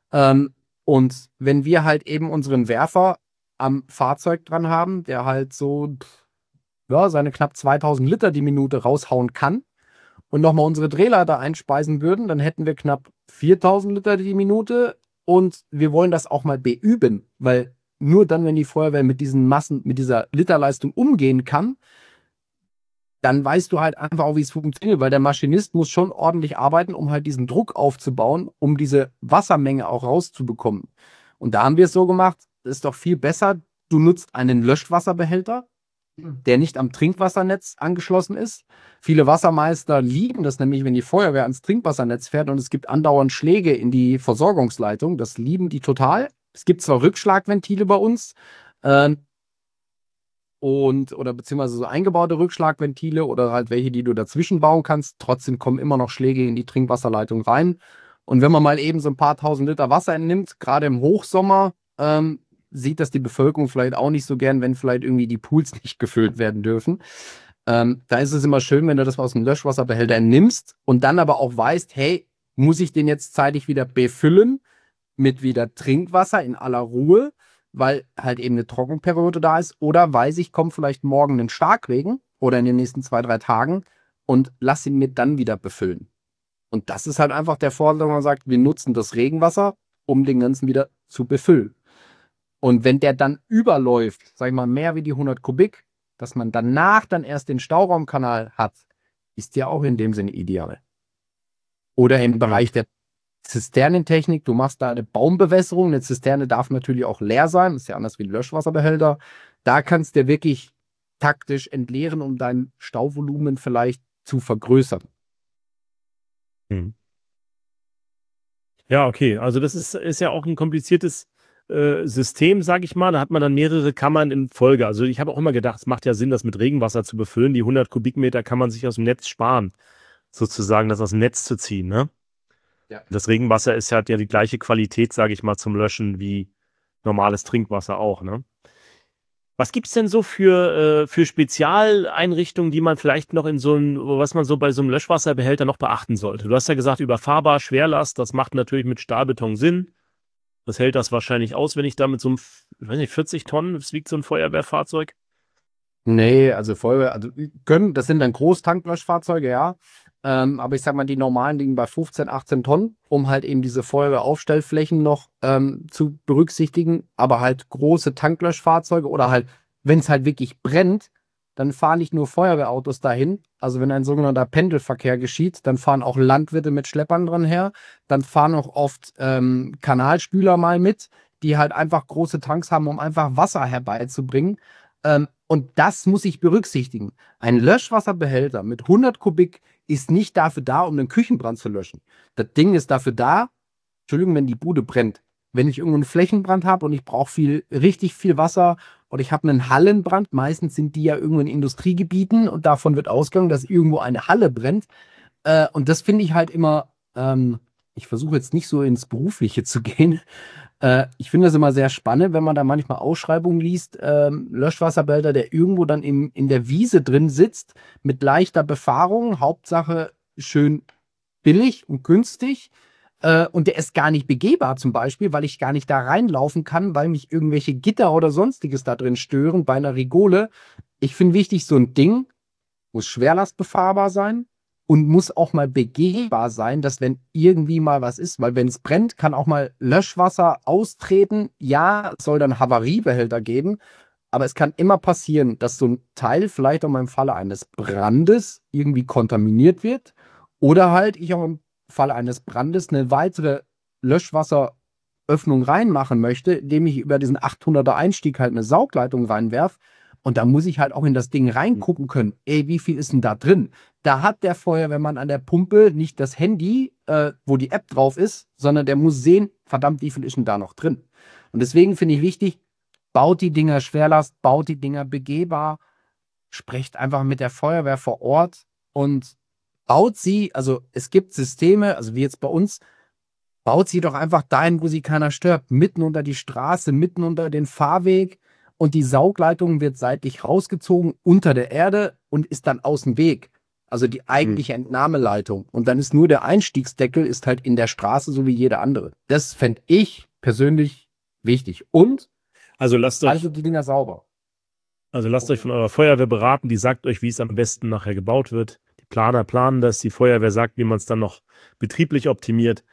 Und wenn wir halt eben unseren Werfer am Fahrzeug dran haben, der halt so ja, seine knapp 2000 Liter die Minute raushauen kann und nochmal unsere Drehleiter einspeisen würden, dann hätten wir knapp 4000 Liter die Minute und wir wollen das auch mal beüben, weil nur dann, wenn die Feuerwehr mit diesen Massen, mit dieser Literleistung umgehen kann, dann weißt du halt einfach auch, wie es funktioniert, weil der Maschinist muss schon ordentlich arbeiten, um halt diesen Druck aufzubauen, um diese Wassermenge auch rauszubekommen. Und da haben wir es so gemacht, das ist doch viel besser, du nutzt einen Löschwasserbehälter, der nicht am Trinkwassernetz angeschlossen ist. Viele Wassermeister lieben das nämlich, wenn die Feuerwehr ans Trinkwassernetz fährt und es gibt andauernd Schläge in die Versorgungsleitung. Das lieben die total. Es gibt zwar Rückschlagventile bei uns, oder beziehungsweise so eingebaute Rückschlagventile oder halt welche, die du dazwischen bauen kannst. Trotzdem kommen immer noch Schläge in die Trinkwasserleitung rein. Und wenn man mal eben so ein paar tausend Liter Wasser entnimmt, gerade im Hochsommer, sieht das die Bevölkerung vielleicht auch nicht so gern, wenn vielleicht irgendwie die Pools nicht gefüllt werden dürfen. Da ist es immer schön, wenn du das aus dem Löschwasserbehälter nimmst und dann aber auch weißt, hey, muss ich den jetzt zeitig wieder befüllen mit wieder Trinkwasser in aller Ruhe, weil halt eben eine Trockenperiode da ist, oder weiß ich, kommt vielleicht morgen ein Starkregen oder in den nächsten 2-3 Tagen und lass ihn mir dann wieder befüllen. Und das ist halt einfach der Vorteil, wenn man sagt, wir nutzen das Regenwasser, um den ganzen wieder zu befüllen. Und wenn der dann überläuft, sag ich mal, mehr wie die 100 Kubik, dass man danach dann erst den Stauraumkanal hat, ist ja auch in dem Sinne ideal. Oder im Bereich der Zisternentechnik, du machst da eine Baumbewässerung, eine Zisterne darf natürlich auch leer sein, ist ja anders wie ein Löschwasserbehälter. Da kannst du wirklich taktisch entleeren, um dein Stauvolumen vielleicht zu vergrößern. Ja, okay, also das ist ja auch ein kompliziertes System, sage ich mal. Da hat man dann mehrere Kammern in Folge. Also ich habe auch immer gedacht, es macht ja Sinn, das mit Regenwasser zu befüllen. Die 100 Kubikmeter kann man sich aus dem Netz sparen, sozusagen das aus dem Netz zu ziehen, ne? Ja. Das Regenwasser hat ja die gleiche Qualität, sage ich mal, zum Löschen wie normales Trinkwasser auch, ne? Was gibt es denn so für Spezialeinrichtungen, die man vielleicht noch was man so bei so einem Löschwasserbehälter noch beachten sollte? Du hast ja gesagt, überfahrbar, Schwerlast, das macht natürlich mit Stahlbeton Sinn. Das hält das wahrscheinlich aus, wenn ich da mit so einem, ich weiß nicht, 40 Tonnen, das wiegt so ein Feuerwehrfahrzeug? Nee, also Feuerwehr, das sind dann Großtanklöschfahrzeuge, ja. Aber ich sag mal, die normalen liegen bei 15, 18 Tonnen, um halt eben diese Feuerwehraufstellflächen noch zu berücksichtigen. Aber halt große Tanklöschfahrzeuge oder halt, wenn es halt wirklich brennt, dann fahren nicht nur Feuerwehrautos dahin. Also wenn ein sogenannter Pendelverkehr geschieht, dann fahren auch Landwirte mit Schleppern dran her. Dann fahren auch oft Kanalspüler mal mit, die halt einfach große Tanks haben, um einfach Wasser herbeizubringen. Und das muss ich berücksichtigen. Ein Löschwasserbehälter mit 100 Kubik ist nicht dafür da, um einen Küchenbrand zu löschen. Das Ding ist dafür da, Entschuldigung, wenn die Bude brennt. Wenn ich irgendwo einen Flächenbrand habe und ich brauche richtig viel Wasser oder ich habe einen Hallenbrand, meistens sind die ja irgendwo in Industriegebieten und davon wird ausgegangen, dass irgendwo eine Halle brennt. Und das finde ich halt immer ich versuche jetzt nicht so ins Berufliche zu gehen. Ich finde das immer sehr spannend, wenn man da manchmal Ausschreibungen liest, Löschwasserbehälter, der irgendwo dann in der Wiese drin sitzt, mit leichter Befahrung, Hauptsache schön billig und günstig. Und der ist gar nicht begehbar zum Beispiel, weil ich gar nicht da reinlaufen kann, weil mich irgendwelche Gitter oder sonstiges da drin stören bei einer Rigole. Ich finde wichtig, so ein Ding muss schwerlastbefahrbar sein und muss auch mal begehbar sein, dass wenn irgendwie mal was ist, weil wenn es brennt, kann auch mal Löschwasser austreten. Ja, es soll dann Havariebehälter geben, aber es kann immer passieren, dass so ein Teil vielleicht auch mal im Falle eines Brandes irgendwie kontaminiert wird oder halt ich auch im Falle eines Brandes eine weitere Löschwasseröffnung reinmachen möchte, indem ich über diesen 800er Einstieg halt eine Saugleitung reinwerfe. Und da muss ich halt auch in das Ding reingucken können. Ey, wie viel ist denn da drin? Da hat der Feuerwehrmann an der Pumpe nicht das Handy, wo die App drauf ist, sondern der muss sehen, verdammt, wie viel ist denn da noch drin? Und deswegen finde ich wichtig, baut die Dinger Schwerlast, baut die Dinger begehbar, sprecht einfach mit der Feuerwehr vor Ort und baut sie, also es gibt Systeme, also wie jetzt bei uns, baut sie doch einfach dahin, wo sie keiner stört, mitten unter die Straße, mitten unter den Fahrweg und die Saugleitung wird seitlich rausgezogen unter der Erde und ist dann aus dem Weg. Also die eigentliche Entnahmeleitung. Und dann ist nur der Einstiegsdeckel ist halt in der Straße, so wie jeder andere. Das fände ich persönlich wichtig. Und Also lasst euch die Dinger sauber. von eurer Feuerwehr beraten, die sagt euch, wie es am besten nachher gebaut wird. Die Planer planen das, die Feuerwehr sagt, wie man es dann noch betrieblich optimiert.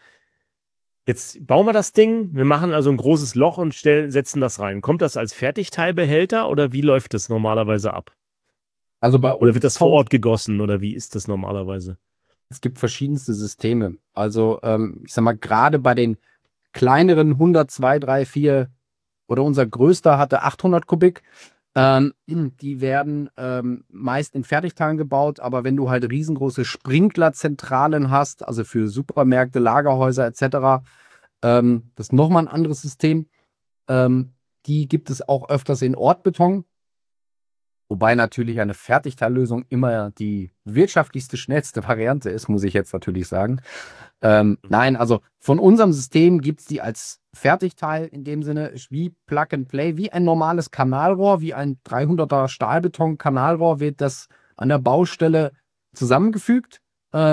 Jetzt bauen wir das Ding, wir machen also ein großes Loch und setzen das rein. Kommt das als Fertigteilbehälter oder wie läuft das normalerweise ab? Also bei Oder wird das vor Ort gegossen oder wie ist das normalerweise? Es gibt verschiedenste Systeme. Also ich sag mal, gerade bei den kleineren 100, 2, 3, 4 oder unser größter hatte 800 Kubik. Die werden meist in Fertigteilen gebaut, aber wenn du halt riesengroße Sprinklerzentralen hast, also für Supermärkte, Lagerhäuser etc., das ist nochmal ein anderes System. Die gibt es auch öfters in Ortbeton, wobei natürlich eine Fertigteillösung immer die wirtschaftlichste, schnellste Variante ist, muss ich jetzt natürlich sagen. Nein, also von unserem System gibt es die als Fertigteil in dem Sinne wie Plug and Play, wie ein normales Kanalrohr, wie ein 300er Stahlbeton-Kanalrohr wird das an der Baustelle zusammengefügt.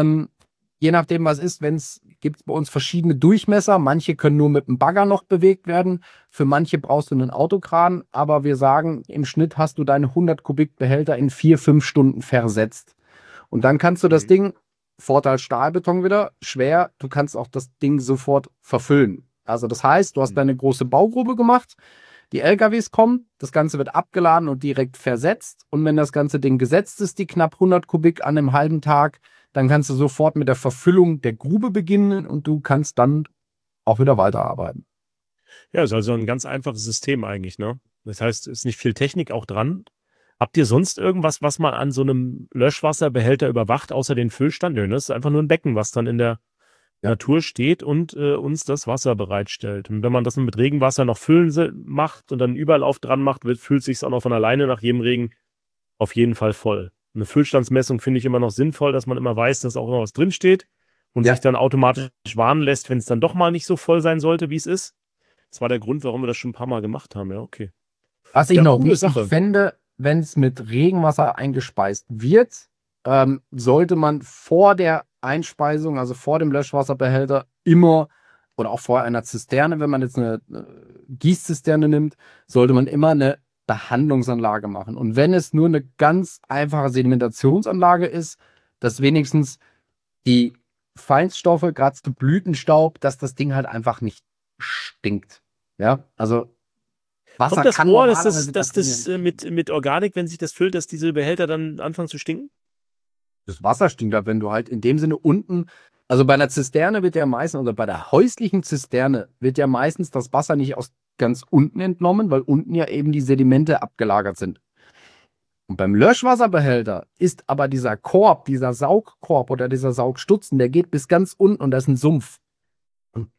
Je nachdem, was ist, gibt es bei uns verschiedene Durchmesser. Manche können nur mit dem Bagger noch bewegt werden. Für manche brauchst du einen Autokran. Aber wir sagen, im Schnitt hast du deine 100 Kubik Behälter in 4-5 Stunden versetzt. Und dann kannst du das Ding, Vorteil Stahlbeton wieder, schwer, du kannst auch das Ding sofort verfüllen. Also das heißt, du hast deine große Baugrube gemacht, die LKWs kommen, das Ganze wird abgeladen und direkt versetzt. Und wenn das ganze Ding gesetzt ist, die knapp 100 Kubik an einem halben Tag, dann kannst du sofort mit der Verfüllung der Grube beginnen und du kannst dann auch wieder weiterarbeiten. Ja, ist also ein ganz einfaches System eigentlich, ne? Das heißt, es ist nicht viel Technik auch dran. Habt ihr sonst irgendwas, was man an so einem Löschwasserbehälter überwacht, außer den Füllstand? Nö, das ist einfach nur ein Becken, was dann in der Natur steht und uns das Wasser bereitstellt. Und wenn man das mit Regenwasser noch füllen macht und dann Überlauf dran macht, füllt sich es auch noch von alleine nach jedem Regen auf jeden Fall voll. Eine Füllstandsmessung finde ich immer noch sinnvoll, dass man immer weiß, dass auch immer was drinsteht und sich dann automatisch warnen lässt, wenn es dann doch mal nicht so voll sein sollte, wie es ist. Das war der Grund, warum wir das schon ein paar Mal gemacht haben. Ja, okay. Was ich noch wichtig fände, wenn es mit Regenwasser eingespeist wird, sollte man vor der Einspeisung, also vor dem Löschwasserbehälter, immer oder auch vor einer Zisterne, wenn man jetzt eine Gießzisterne nimmt, sollte man immer eine Behandlungsanlage machen. Und wenn es nur eine ganz einfache Sedimentationsanlage ist, dass wenigstens die Feinstoffe, gerade zu Blütenstaub, dass das Ding halt einfach nicht stinkt. Ja, also Wasser kommt das kann vor, dass das mit Organik, wenn sich das füllt, dass diese Behälter dann anfangen zu stinken? Das Wasser stinkt ab, wenn du halt in dem Sinne unten, also bei einer Zisterne wird ja meistens, oder bei der häuslichen Zisterne wird ja meistens das Wasser nicht aus ganz unten entnommen, weil unten ja eben die Sedimente abgelagert sind. Und beim Löschwasserbehälter ist aber dieser Korb, dieser Saugkorb oder dieser Saugstutzen, der geht bis ganz unten und da ist ein Sumpf. Und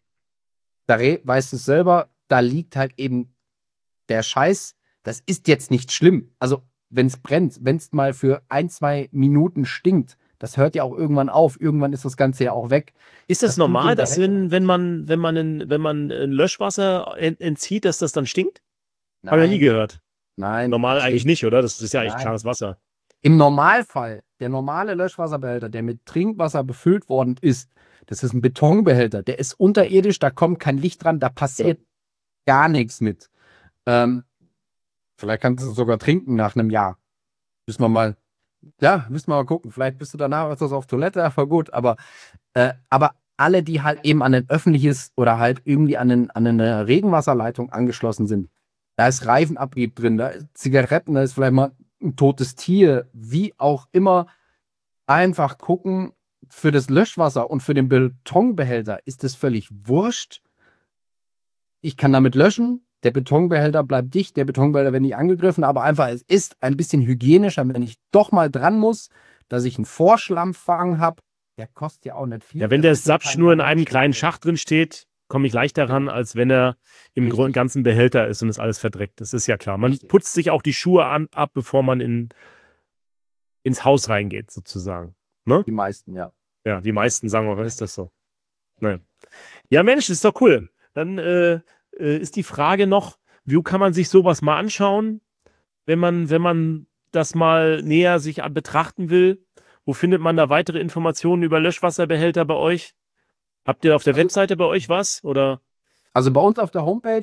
da weißt du es selber, da liegt halt eben der Scheiß, das ist jetzt nicht schlimm. Also wenn es brennt, wenn es mal für 1-2 Minuten stinkt, Das hört ja auch irgendwann auf. Irgendwann ist das Ganze ja auch weg. Ist das Das tut normal, dem dass Behälter- wenn man ein Löschwasser entzieht, dass das dann stinkt? Habe ich ja nie Nein, gehört. nein. Normal eigentlich nicht, oder? Das ist ja eigentlich Nein. klares Wasser. Im Normalfall, der normale Löschwasserbehälter, der mit Trinkwasser befüllt worden ist, das ist ein Betonbehälter, der ist unterirdisch, da kommt kein Licht dran, da passiert gar nichts mit. Vielleicht kannst du es sogar trinken nach einem Jahr. Müssen wir mal gucken. Vielleicht bist du danach etwas auf Toilette, aber gut. Aber alle, die halt eben an ein öffentliches oder halt irgendwie an eine Regenwasserleitung angeschlossen sind, da ist Reifenabrieb drin, da ist Zigaretten, da ist vielleicht mal ein totes Tier, wie auch immer. Einfach gucken, für das Löschwasser und für den Betonbehälter ist es völlig wurscht. Ich kann damit löschen. Der Betonbehälter bleibt dicht, der Betonbehälter wird nicht angegriffen, aber einfach, es ist ein bisschen hygienischer, wenn ich doch mal dran muss, dass ich einen Vorschlammfang habe. Der kostet ja auch nicht viel. Ja, wenn der Das ist ja Sapsch kein nur in einem Ballonschlag. kleinen Schacht drin steht, komme ich leichter ran, als wenn er im Richtig. ganzen Behälter ist und es alles verdreckt. Das ist ja klar. Man putzt sich auch die Schuhe ab, bevor man ins Haus reingeht, sozusagen. Ne? Die meisten, ja. Ja, die meisten sagen, was ist das so? Naja. Ja, Mensch, das ist doch cool. Dann ist die Frage noch, wie kann man sich sowas mal anschauen, wenn man das mal näher sich betrachten will? Wo findet man da weitere Informationen über Löschwasserbehälter bei euch? Habt ihr auf der Webseite bei euch was? Oder? Also bei uns auf der Homepage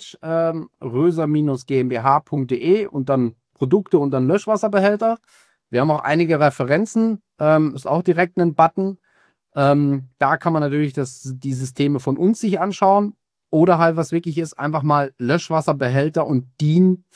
röser-gmbh.de und dann Produkte und dann Löschwasserbehälter. Wir haben auch einige Referenzen, ist auch direkt ein Button. Da kann man natürlich die Systeme von uns sich anschauen. Oder halt, was wirklich ist, einfach mal Löschwasserbehälter und DIN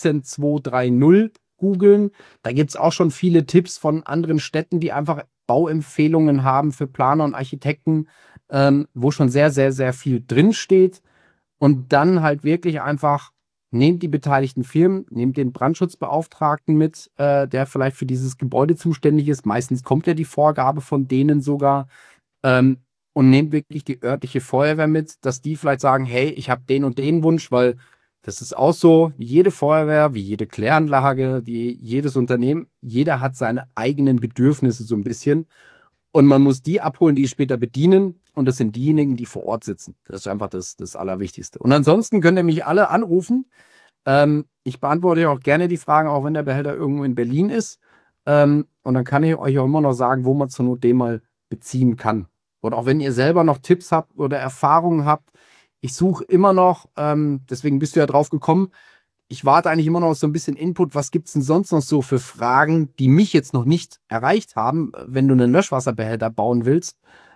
14230 googeln. Da gibt es auch schon viele Tipps von anderen Städten, die einfach Bauempfehlungen haben für Planer und Architekten, wo schon sehr, sehr, sehr viel drinsteht. Und dann halt wirklich einfach, nehmt die beteiligten Firmen, nehmt den Brandschutzbeauftragten mit, der vielleicht für dieses Gebäude zuständig ist. Meistens kommt ja die Vorgabe von denen sogar. Und nehmt wirklich die örtliche Feuerwehr mit, dass die vielleicht sagen, hey, ich habe den und den Wunsch, weil das ist auch so, wie jede Feuerwehr, wie jede Kläranlage, wie jedes Unternehmen, jeder hat seine eigenen Bedürfnisse so ein bisschen. Und man muss die abholen, die später bedienen. Und das sind diejenigen, die vor Ort sitzen. Das ist einfach das Allerwichtigste. Und ansonsten könnt ihr mich alle anrufen. Ich beantworte auch gerne die Fragen, auch wenn der Behälter irgendwo in Berlin ist. Und dann kann ich euch auch immer noch sagen, wo man zur Not den mal beziehen kann. Oder auch wenn ihr selber noch Tipps habt oder Erfahrungen habt. Ich suche immer noch, deswegen bist du ja drauf gekommen, ich warte eigentlich immer noch auf so ein bisschen Input. Was gibt es denn sonst noch so für Fragen, die mich jetzt noch nicht erreicht haben, wenn du einen Löschwasserbehälter bauen willst?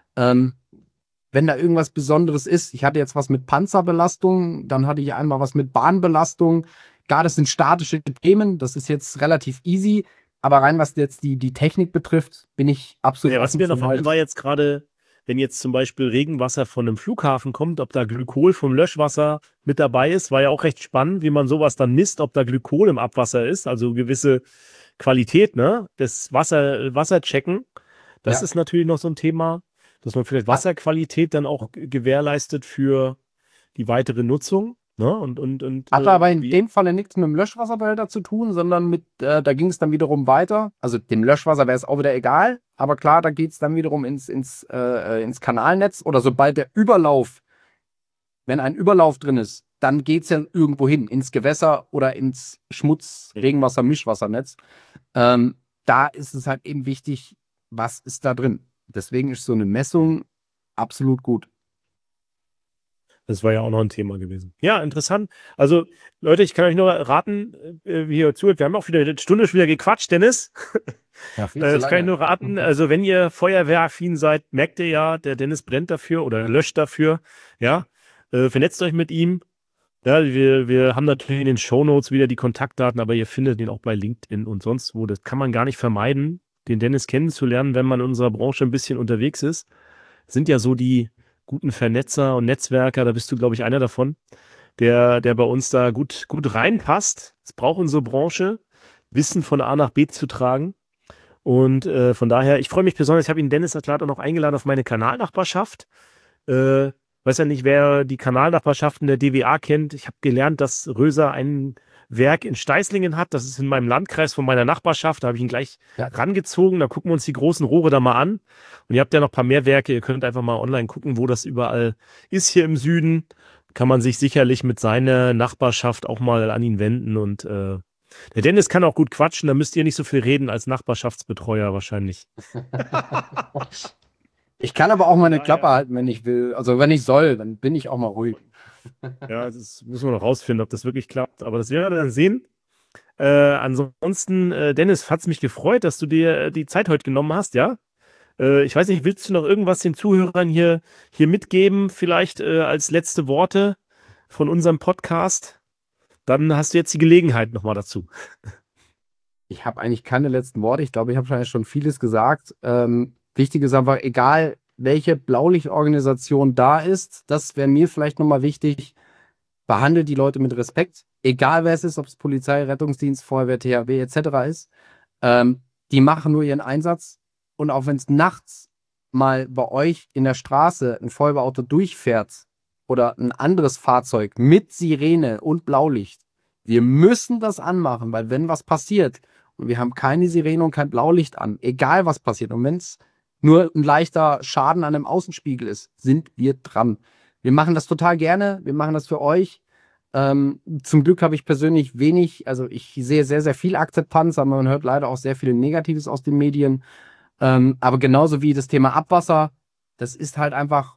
Wenn da irgendwas Besonderes ist. Ich hatte jetzt was mit Panzerbelastung, dann hatte ich einmal was mit Bahnbelastung. Klar, das sind statische Themen, das ist jetzt relativ easy. Aber rein, was jetzt die Technik betrifft, bin ich absolut. Ja, was mir noch offen war jetzt gerade, wenn jetzt zum Beispiel Regenwasser von einem Flughafen kommt, ob da Glykol vom Löschwasser mit dabei ist, war ja auch recht spannend, wie man sowas dann misst, ob da Glykol im Abwasser ist, also gewisse Qualität, ne? Das Wasser checken. Das Ja. ist natürlich noch so ein Thema, dass man vielleicht Wasserqualität dann auch gewährleistet für die weitere Nutzung. Ne? Und Hatte aber in dem Falle nichts mit dem Löschwasserbehälter zu tun, sondern da ging es dann wiederum weiter. Also dem Löschwasser wäre es auch wieder egal, aber klar, da geht es dann wiederum ins Kanalnetz oder sobald der Überlauf, wenn ein Überlauf drin ist, dann geht es ja irgendwo hin, ins Gewässer oder ins Regenwasser-Mischwassernetz. Da ist es halt eben wichtig, was ist da drin. Deswegen ist so eine Messung absolut gut. Das war ja auch noch ein Thema gewesen. Ja, interessant. Also, Leute, ich kann euch nur raten, wie ihr zuhört. Wir haben auch wieder eine Stunde schon wieder gequatscht, Dennis. Ja, Das kann ich nur raten. Also, wenn ihr feuerwehraffin seid, merkt ihr ja, der Dennis brennt dafür oder löscht dafür. Ja, vernetzt euch mit ihm. Ja, wir haben natürlich in den Shownotes wieder die Kontaktdaten, aber ihr findet ihn auch bei LinkedIn und sonst wo. Das kann man gar nicht vermeiden, den Dennis kennenzulernen, wenn man in unserer Branche ein bisschen unterwegs ist. Das sind ja so die guten Vernetzer und Netzwerker, da bist du, glaube ich, einer davon, der bei uns da gut reinpasst. Es braucht unsere Branche, Wissen von A nach B zu tragen. Und von daher, ich freue mich besonders, ich habe ihn Dennis Atlat auch noch eingeladen auf meine Kanalnachbarschaft. Weiß ja nicht, wer die Kanalnachbarschaften der DWA kennt. Ich habe gelernt, dass Röser einen Werk in Steißlingen hat. Das ist in meinem Landkreis von meiner Nachbarschaft. Da habe ich ihn gleich rangezogen. Da gucken wir uns die großen Rohre da mal an. Und ihr habt ja noch ein paar mehr Werke. Ihr könnt einfach mal online gucken, wo das überall ist hier im Süden. Kann man sich sicherlich mit seiner Nachbarschaft auch mal an ihn wenden. Und der Dennis kann auch gut quatschen. Da müsst ihr nicht so viel reden als Nachbarschaftsbetreuer wahrscheinlich. Ich kann aber auch meine Klappe halten, wenn ich will. Also wenn ich soll, dann bin ich auch mal ruhig. Ja, das müssen wir noch rausfinden, ob das wirklich klappt. Aber das werden wir dann sehen. Ansonsten, Dennis, hat es mich gefreut, dass du dir die Zeit heute genommen hast, ja? Ich weiß nicht, willst du noch irgendwas den Zuhörern hier mitgeben, vielleicht als letzte Worte von unserem Podcast? Dann hast du jetzt die Gelegenheit nochmal dazu. Ich habe eigentlich keine letzten Worte. Ich glaube, ich habe schon vieles gesagt. Wichtig ist einfach, egal welche Blaulichtorganisation da ist, das wäre mir vielleicht nochmal wichtig, behandelt die Leute mit Respekt, egal wer es ist, ob es Polizei, Rettungsdienst, Feuerwehr, THW etc. ist. Die machen nur ihren Einsatz und auch wenn es nachts mal bei euch in der Straße ein Feuerwehrauto durchfährt oder ein anderes Fahrzeug mit Sirene und Blaulicht, wir müssen das anmachen, weil wenn was passiert und wir haben keine Sirene und kein Blaulicht an, egal was passiert und wenn es nur ein leichter Schaden an einem Außenspiegel ist, sind wir dran. Wir machen das total gerne, wir machen das für euch. Zum Glück habe ich persönlich wenig, also ich sehe sehr, sehr viel Akzeptanz, aber man hört leider auch sehr viel Negatives aus den Medien. Aber genauso wie das Thema Abwasser, das ist halt einfach,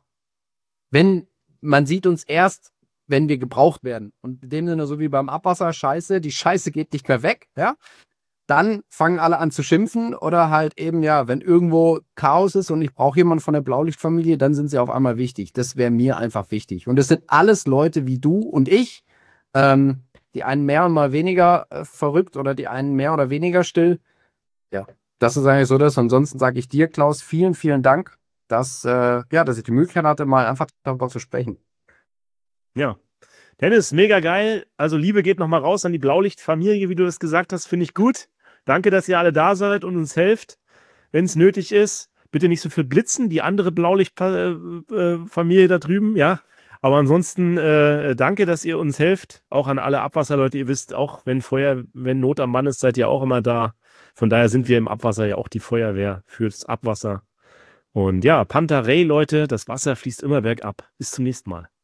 man sieht uns erst, wenn wir gebraucht werden. Und in dem Sinne, so wie beim Abwasser, die Scheiße geht nicht mehr weg, ja. Dann fangen alle an zu schimpfen oder halt eben, ja, wenn irgendwo Chaos ist und ich brauche jemanden von der Blaulichtfamilie, dann sind sie auf einmal wichtig. Das wäre mir einfach wichtig. Und es sind alles Leute wie du und ich, die einen mehr und mal weniger verrückt oder die einen mehr oder weniger still. Ja, das ist eigentlich so das. Ansonsten sage ich dir, Klaus, vielen, vielen Dank, dass ich die Möglichkeit hatte, mal einfach darüber zu sprechen. Ja. Dennis, mega geil. Also Liebe geht nochmal raus an die Blaulichtfamilie, wie du das gesagt hast, finde ich gut. Danke, dass ihr alle da seid und uns helft, wenn es nötig ist. Bitte nicht so viel blitzen, die andere Blaulichtfamilie da drüben, ja. Aber ansonsten danke, dass ihr uns helft. Auch an alle Abwasserleute. Ihr wisst auch, wenn Not am Mann ist, seid ihr auch immer da. Von daher sind wir im Abwasser ja auch die Feuerwehr fürs Abwasser. Und ja, Panther Ray, Leute, das Wasser fließt immer bergab. Bis zum nächsten Mal.